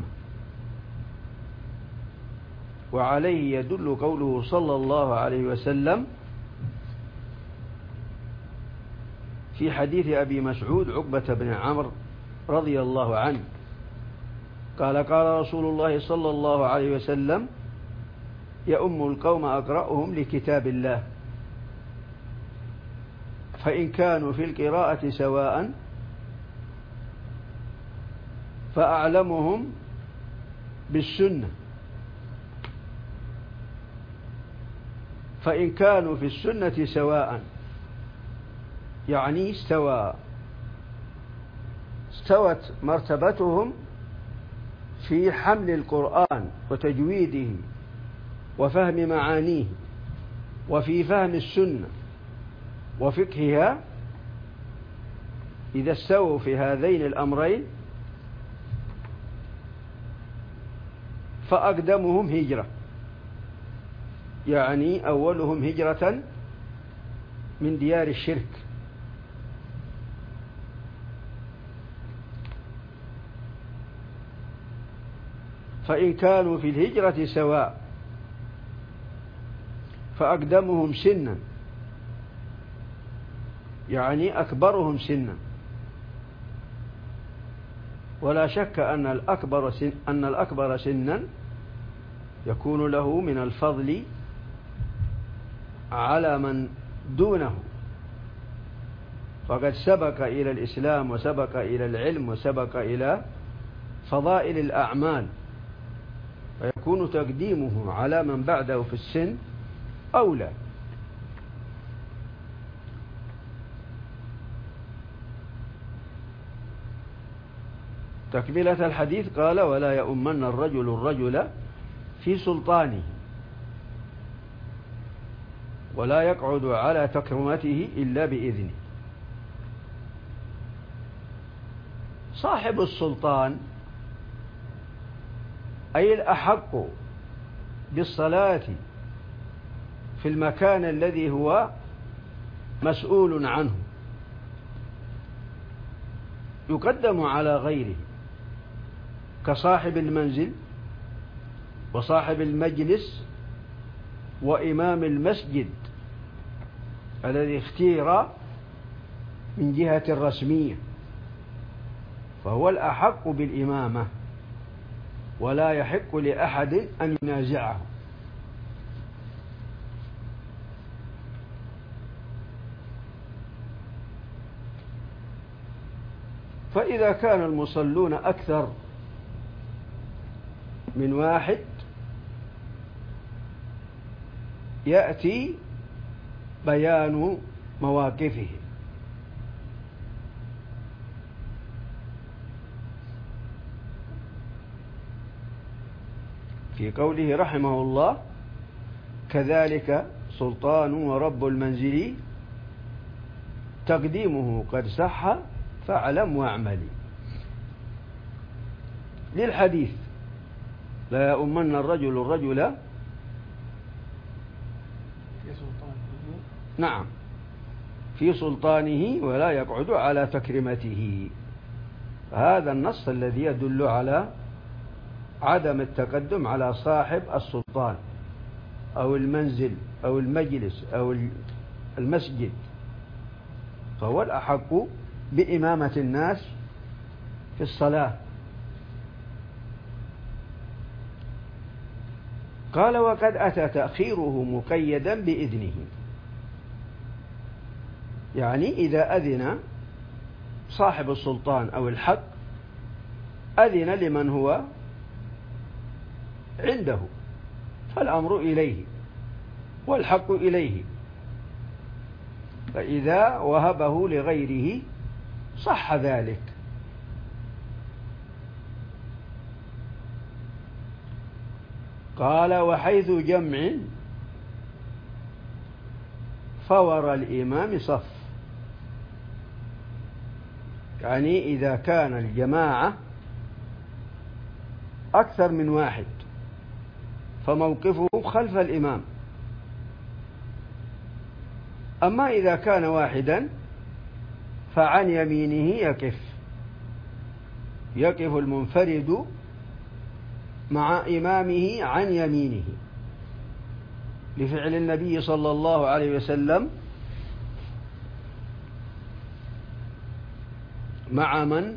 وعليه يدل قوله صلى الله عليه وسلم في حديث أبي مسعود عقبة بن عمرو رضي الله عنه قال: قال رسول الله صلى الله عليه وسلم: يؤم القوم أقرأهم لكتاب الله، فإن كانوا في القراءة سواء فأعلمهم بالسنة، فإن كانوا في السنة سواء يعني استوت مرتبتهم في حمل القرآن وتجويده وفهم معانيه وفي فهم السنة وفقهها. إذا استووا في هذين الأمرين فأقدمهم هجرة، يعني أولهم هجرة من ديار الشرك. فإن كانوا في الهجرة سواء فأقدمهم سنا، يعني أكبرهم سنا. ولا شك أن الأكبر سنا يكون له من الفضل على من دونه، فقد سبق إلى الإسلام وسبق إلى العلم وسبق إلى فضائل الأعمال، فيكون تقديمه على من بعده في السن أولى. تكملة الحديث قال: ولا يؤمن الرجل في سلطانه، ولا يقعد على تكرمته إلا بإذنه. صاحب السلطان أي الأحق بالصلاة في المكان الذي هو مسؤول عنه، يقدم على غيره كصاحب المنزل وصاحب المجلس وإمام المسجد الذي اختير من جهة الرسمية، فهو الأحق بالإمامة ولا يحق لأحد أن ينازعه. فإذا كان المصلون أكثر من واحد يأتي بيان مواقفه. في قوله رحمه الله: كذلك سلطان ورب المنزل تقديمه قد صح فاعلم واعملي. للحديث: لا يؤمن الرجل نعم في سلطانه ولا يقعد على تكريمته. هذا النص الذي يدل على عدم التقدم على صاحب السلطان أو المنزل أو المجلس أو المسجد، فهو الأحق بإمامة الناس في الصلاة. قال: وقد أتى تأخيره مقيدا بإذنه، يعني إذا أذن صاحب السلطان أو الحق أذن لمن هو عنده، فالأمر إليه والحق إليه، فإذا وهبه لغيره صح ذلك. قال وحيث جمع فور الإمام صف، يعني إذا كان الجماعة أكثر من واحد فموقفه خلف الإمام. أما إذا كان واحدا فعن يمينه يقف المنفرد مع إمامه عن يمينه، لفعل النبي صلى الله عليه وسلم مع من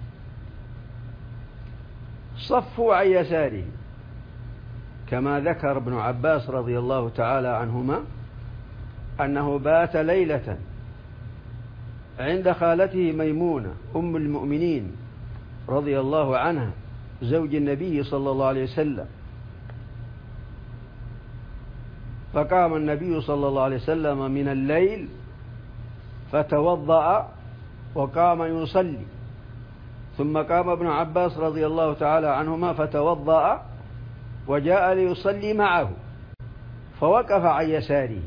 صفوا عن يساره، كما ذكر ابن عباس رضي الله تعالى عنهما أنه بات ليلة عند خالته ميمونة أم المؤمنين رضي الله عنها زوج النبي صلى الله عليه وسلم، فقام النبي صلى الله عليه وسلم من الليل فتوضأ وقام يصلي، ثم قام ابن عباس رضي الله تعالى عنهما فتوضأ وجاء ليصلي معه فوقف عن يساره،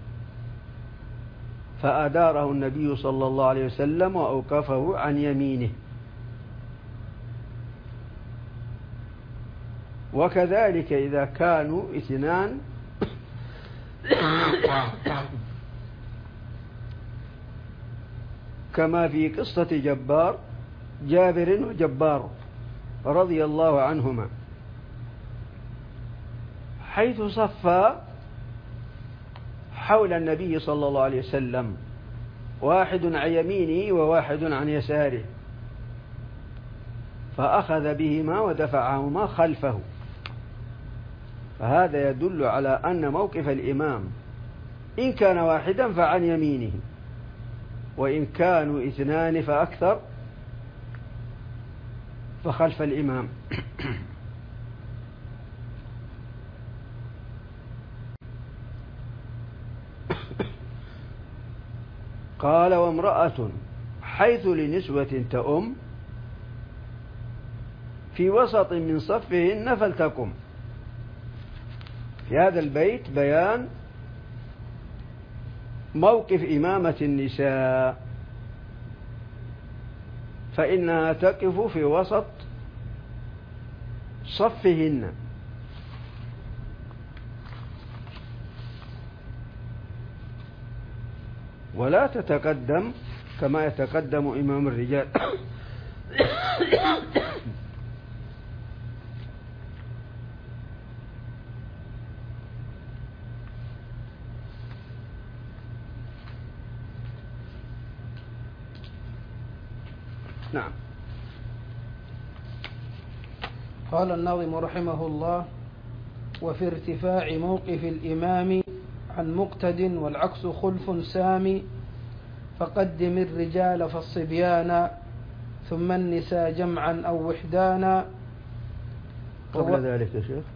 فأداره النبي صلى الله عليه وسلم وأوقفه عن يمينه. وكذلك إذا كانوا اثنان كما في قصة جابر وجبار رضي الله عنهما، حيث صفى حول النبي صلى الله عليه وسلم، واحد عن يمينه وواحد عن يساره، فأخذ بهما ودفعهما خلفه. فهذا يدل على أن موقف الإمام إن كان واحدا فعن يمينه، وإن كانوا اثنان فأكثر فخلف الإمام. قال وامرأة حيث لنسوة تؤم في وسط من صفهن فلتقم. في هذا البيت بيان موقف إمامة النساء، فإنها تقف في وسط صفهن، ولا تتقدم كما يتقدم إمام الرجال. نعم. قال الناظم رحمه الله: وفي ارتفاع موقف الإمام عن مقتد والعكس خلف سامي، فقدم الرجال فالصبيان ثم النساء جمعا أو وحدانا. قبل ذلك يا شيخ: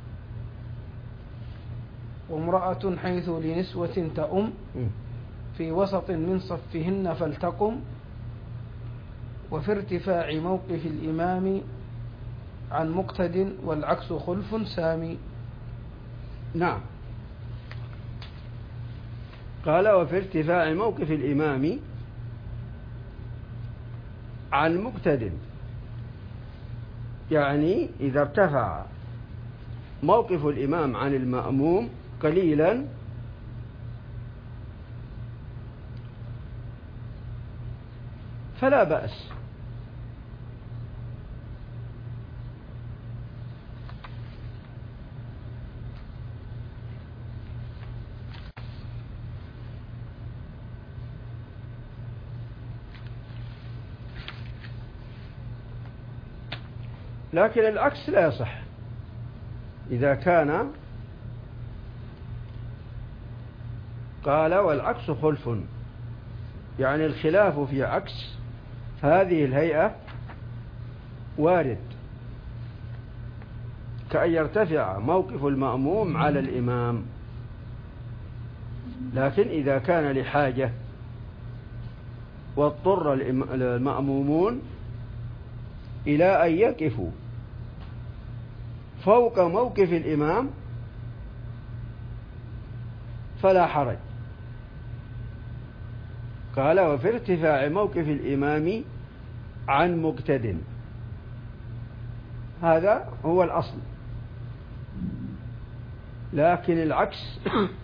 وامرأة حيث لنسوة تؤم في وسط من صفهن فلتقم، وفي ارتفاع موقف الإمام عن مقتد والعكس خلف سامي. نعم. قال وفي ارتفاع موقف الإمام عن مقتد، يعني إذا ارتفع موقف الإمام عن المأموم قليلا فلا بأس، لكن العكس لا يصح. إذا كان قال والعكس خلف، يعني الخلاف في عكس هذه الهيئة وارد، كأن يرتفع موقف المأموم على الإمام. لكن إذا كان لحاجة واضطر المأمومون إلى أن يقفوا فوق موقف الإمام فلا حرج. قال وفي ارتفاع موقف الإمام عن مقتد، هذا هو الأصل، لكن العكس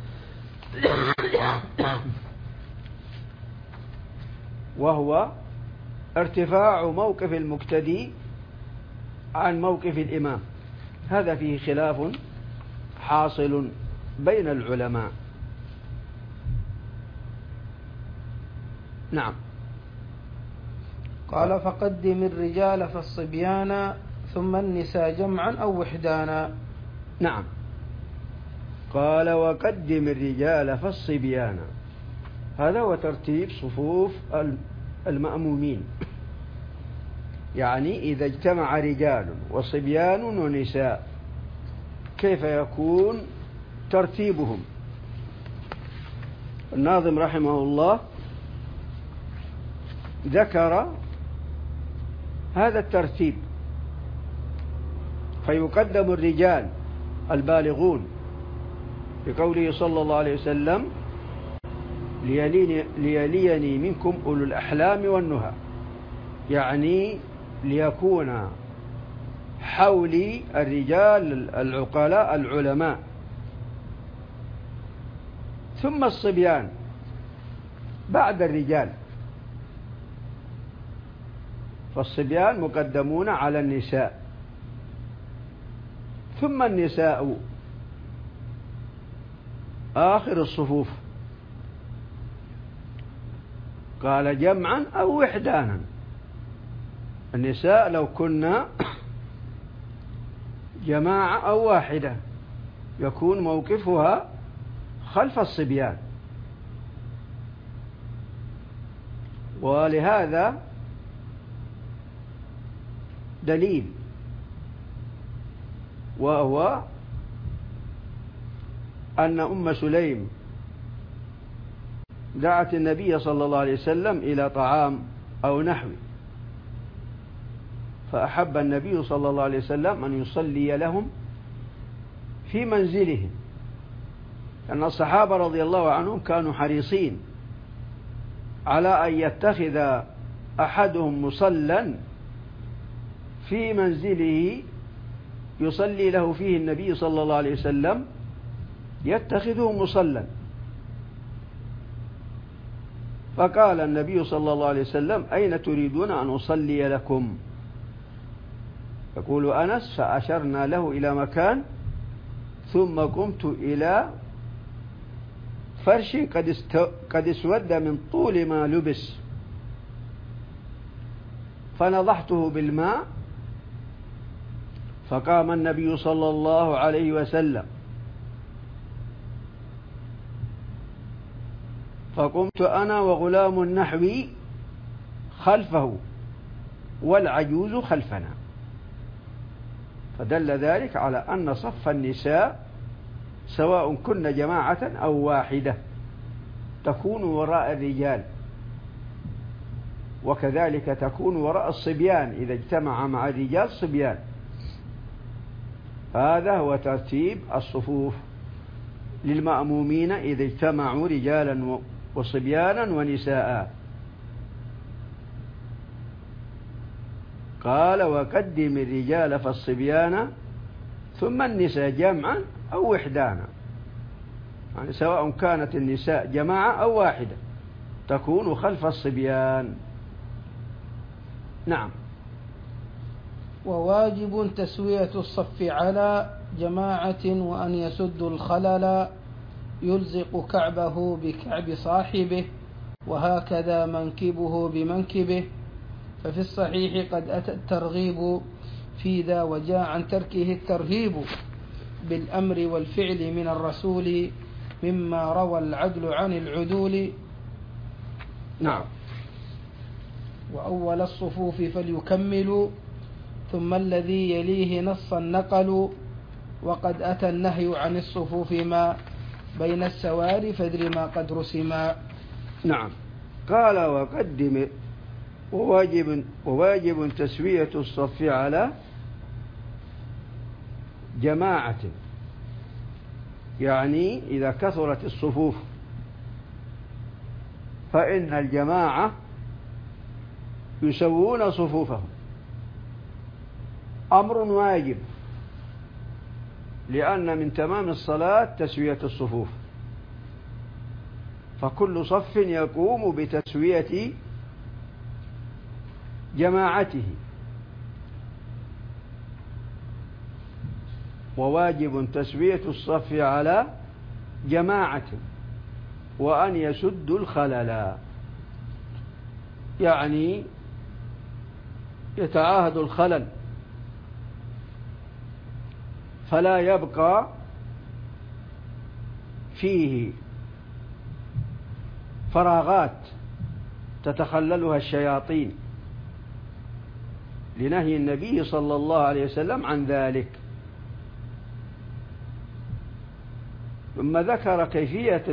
وهو ارتفاع موقف المقتدي عن موقف الإمام، هذا فيه خلاف حاصل بين العلماء. نعم. قال فقدم الرجال فالصبيان ثم النساء جمعا أو وحدانا. نعم. قال وقدم الرجال فالصبيان، هذا هو ترتيب صفوف المأمومين، يعني إذا اجتمع رجال وصبيان ونساء كيف يكون ترتيبهم؟ الناظم رحمه الله ذكر هذا الترتيب، فيقدم الرجال البالغون بقوله صلى الله عليه وسلم ليليني منكم أولو الأحلام والنهى، يعني ليكون حولي الرجال العقلاء العلماء. ثم الصبيان بعد الرجال، فالصبيان مقدمون على النساء. ثم النساء آخر الصفوف، قال جمعا أو وحدانا. النساء لو كنا جماعة أو واحدة يكون موقفها خلف الصبيان، ولهذا دليل، وهو أن أم سليم دعت النبي صلى الله عليه وسلم إلى طعام أو نحوه، فأحب النبي صلى الله عليه وسلم أن يصلي لهم في منزلهم، أن الصحابة رضي الله عنهم كانوا حريصين على أن يتخذ أحدهم مصلى في منزله يصلي له فيه النبي صلى الله عليه وسلم، يتخذه مصلى. فقال النبي صلى الله عليه وسلم أين تريدون أن أصلي لكم؟ يقول أنس فأشرنا له إلى مكان ثم قمت إلى فرش قد اسود من طول ما لبس، فنضحته بالماء، فقام النبي صلى الله عليه وسلم، فقمت أنا وغلام نحوي خلفه والعجوز خلفنا، فدل ذلك على أن صف النساء سواء كن جماعة أو واحدة تكون وراء الرجال، وكذلك تكون وراء الصبيان إذا اجتمع مع الرجال صبيان. هذا هو ترتيب الصفوف للمأمومين إذا اجتمعوا رجالا وصبيانا ونساء. قال وقدم الرجال فالصبيان ثم النساء جمعا أو وحدانا، يعني سواء كانت النساء جماعة أو واحدة تكون خلف الصبيان. نعم. وواجب تسوية الصف على جماعة وأن يسد الخلل يلزق كعبه بكعب صاحبه وهكذا منكبه بمنكبه. ففي الصحيح قد أتى الترغيب في ذا وجاء عن تركه الترهيب بالأمر والفعل من الرسول مما روى العدل عن العدول. نعم. وأول الصفوف فليكملوا ثم الذي يليه نصا نقلوا وقد أتى النهي عن الصفوف ما بين السوار فادر ما قد رسما. نعم. قال وقدم وواجب تسوية الصف على جماعة، يعني إذا كثرت الصفوف فإن الجماعة يسوون صفوفهم، أمر واجب، لأن من تمام الصلاة تسوية الصفوف، فكل صف يقوم بتسوية جماعته، وواجب تسوية الصف على جماعة، وأن يسد الخلل، يعني يتعاهد الخلل فلا يبقى فيه فراغات تتخللها الشياطين، لنهي النبي صلى الله عليه وسلم عن ذلك. ثم ذكر كيفية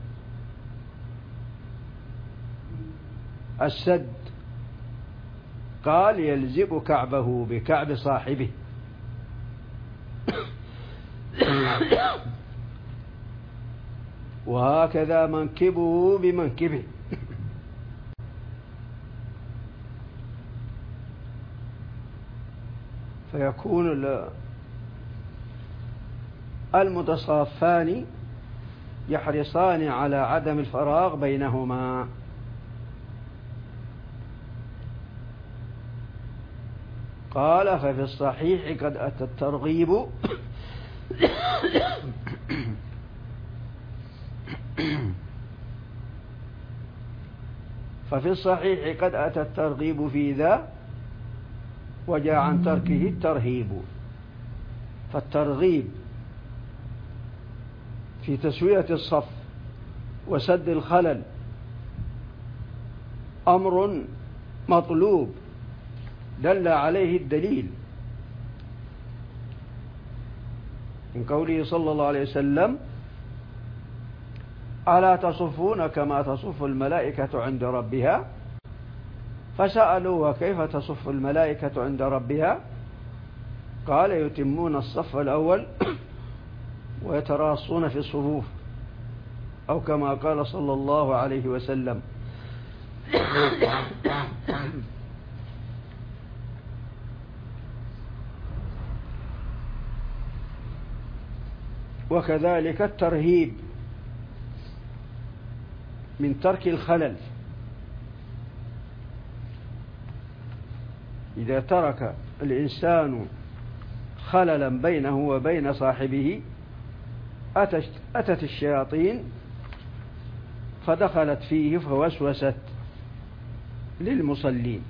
السد، قال يلزق كعبه بكعب صاحبه وهكذا منكبه بمنكبه، فيكون المتصافان يحرصان على عدم الفراغ بينهما. قال ففي الصحيح قد أتى الترغيب ففي الصحيح قد أتى الترغيب في ذا، وجاء عن تركه الترهيب. فالترغيب في تسوية الصف وسد الخلل أمر مطلوب دل عليه الدليل من قوله صلى الله عليه وسلم: ألا تصفون كما تصف الملائكة عند ربها؟ فسألوا: وكيف تصف الملائكة عند ربها؟ قال: يتمون الصف الأول ويتراصون في الصفوف، أو كما قال صلى الله عليه وسلم. وكذلك الترهيب من ترك الخلل، إذا ترك الإنسان خللا بينه وبين صاحبه أتت الشياطين فدخلت فيه فوسوست للمصلين.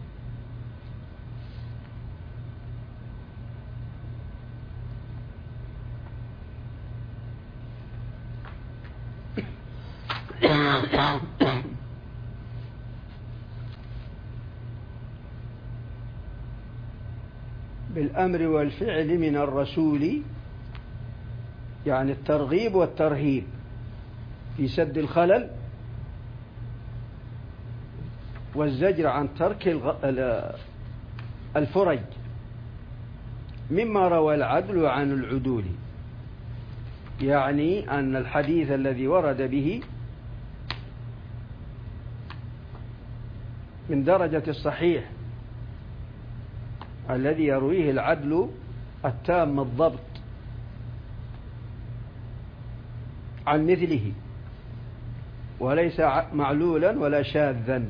بالأمر والفعل من الرسول، يعني الترغيب والترهيب في سد الخلل والزجر عن ترك الفرج، مما روى العدل عن العدول، يعني أن الحديث الذي ورد به من درجة الصحيح الذي يرويه العدل التام الضبط عن مثله، وليس معلولا ولا شاذا.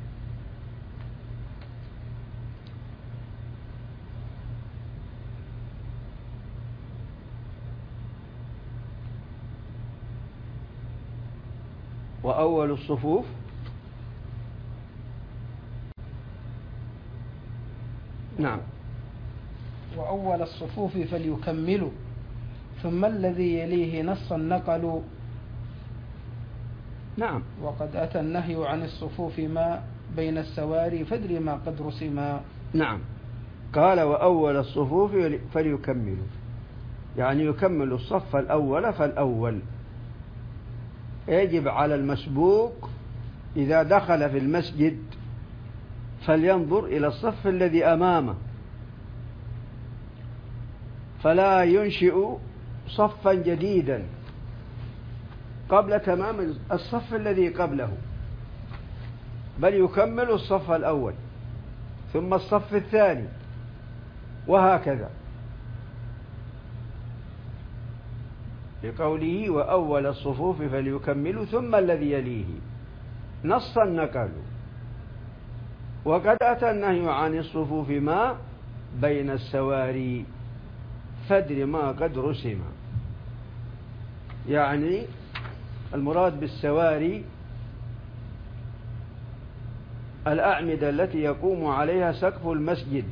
وأول الصفوف نعم، وأول الصفوف فليكملوا، ثم الذي يليه نصا نقلوا. نعم. وقد أتى النهي عن الصفوف ما بين السواري فادري ما قد رسما. نعم. قال وأول الصفوف فليكملوا، يعني يكمل الصف الأول فالأول. يجب على المسبوق إذا دخل في المسجد فلينظر إلى الصف الذي أمامه، فلا ينشئ صفا جديدا قبل تمام الصف الذي قبله، بل يكمل الصف الأول ثم الصف الثاني وهكذا، لقوله وأول الصفوف فليكملوا ثم الذي يليه، نصا نقلوا. وقد أتى النهي عن الصفوف ما بين السواري فدر ما قد رسم، يعني المراد بالسواري الأعمدة التي يقوم عليها سقف المسجد،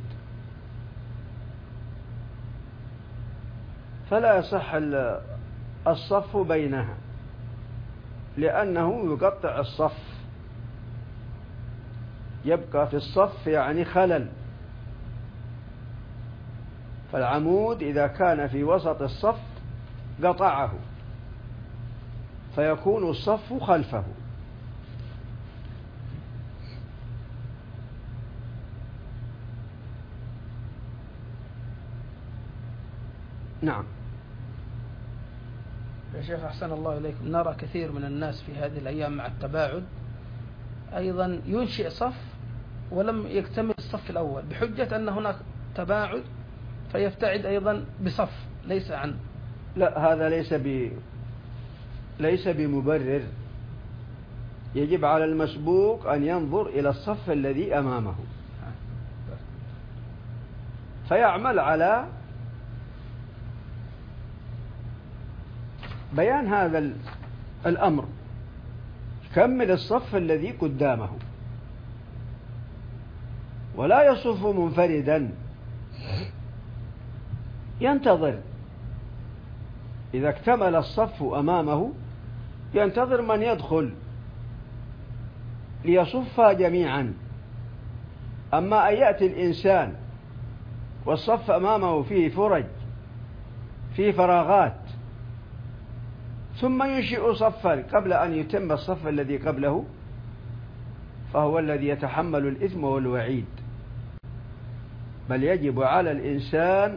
فلا يصح الصف بينها لأنه يقطع الصف، يبقى في الصف يعني خلل. فالعمود إذا كان في وسط الصف قطعه فيكون الصف خلفه. نعم. يا شيخ أحسن الله إليكم، نرى كثير من الناس في هذه الأيام مع التباعد أيضا ينشئ صف ولم يكتمل الصف الأول بحجة أن هناك تباعد فيفتعد أيضا بصف ليس عن. لا، هذا ليس بمبرر. يجب على المسبوق أن ينظر إلى الصف الذي أمامه فيعمل على بيان هذا الأمر، كمل الصف الذي قدامه ولا يصف منفردا، ينتظر إذا اكتمل الصف أمامه ينتظر من يدخل ليصف جميعا. أما أن يأتي الإنسان والصف أمامه فيه فرج فيه فراغات ثم ينشئ صفا قبل أن يتم الصف الذي قبله، فهو الذي يتحمل الإثم والوعيد. بل يجب على الإنسان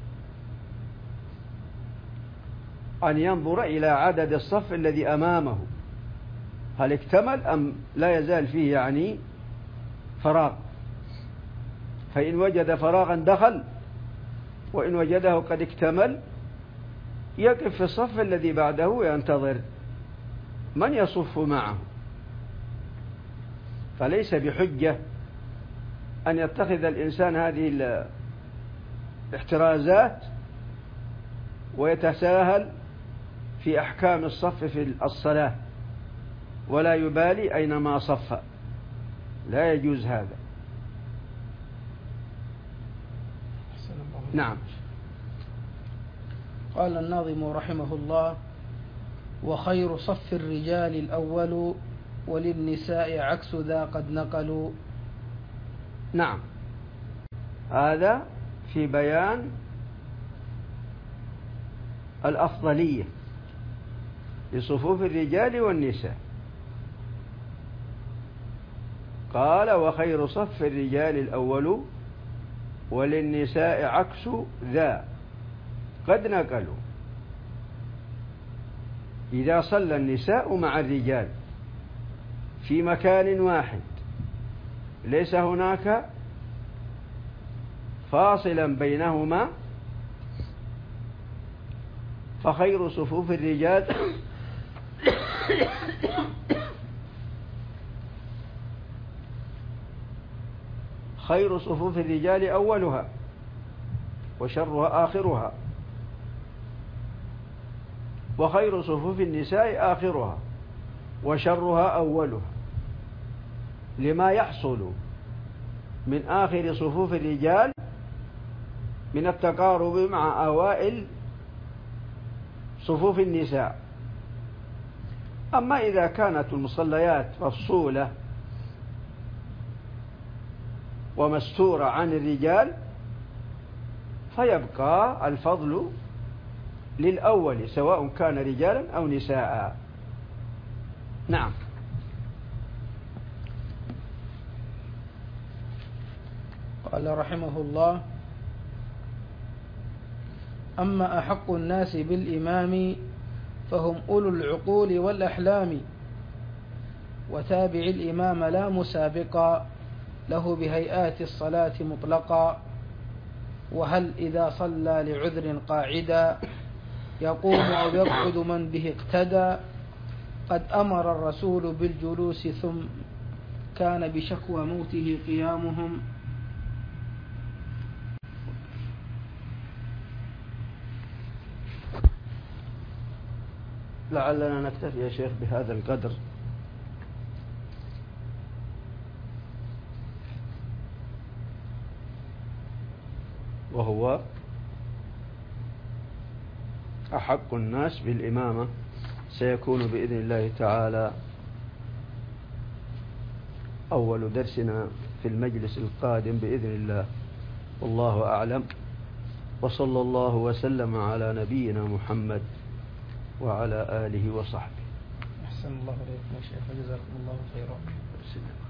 أن ينظر إلى عدد الصف الذي أمامه هل اكتمل أم لا يزال فيه يعني فراغ، فإن وجد فراغا دخل، وإن وجده قد اكتمل يقف في الصف الذي بعده وينتظر من يصف معه. فليس بحجة أن يتخذ الإنسان هذه الاحترازات ويتساهل في أحكام الصف في الصلاة ولا يبالي أينما صف، لا يجوز هذا. نعم. قال الناظم رحمه الله: وخير صف الرجال الأول وللنساء عكس ذا قد نقلوا. نعم، هذا في بيان الأفضلية لصفوف الرجال والنساء. قال: وخير صف الرجال الأول وللنساء عكس ذا قد نقلوا. إذا صلى النساء مع الرجال في مكان واحد ليس هناك فاصلا بينهما، فخير صفوف الرجال خير صفوف الرجال أولها وشرها آخرها، وخير صفوف النساء آخرها وشرها أولها، لما يحصل من آخر صفوف الرجال من التقارب مع أوائل صفوف النساء. أما إذا كانت المصليات مفصولة ومستورة عن الرجال فيبقى الفضل للأول سواء كان رجالا أو نساء. نعم. قال رحمه الله: أما أحق الناس بالإمام فهم أولو العقول والأحلام، وتابع الإمام لا مسابقا له بهيئات الصلاة مطلقا، وهل إذا صلى لعذر قاعدا يقوم أو يقعد من به اقتدى، قد أمر الرسول بالجلوس ثم كان بشكوى موته قيامهم. لعلنا نكتفي يا شيخ بهذا القدر، وهو أحق الناس بالإمامة سيكون بإذن الله تعالى أول درسنا في المجلس القادم بإذن الله، والله أعلم، وصلى الله وسلم على نبينا محمد وعلى آله وصحبه. أحسن الله إليكم يا شيخ، وجزاكم الله خيرا.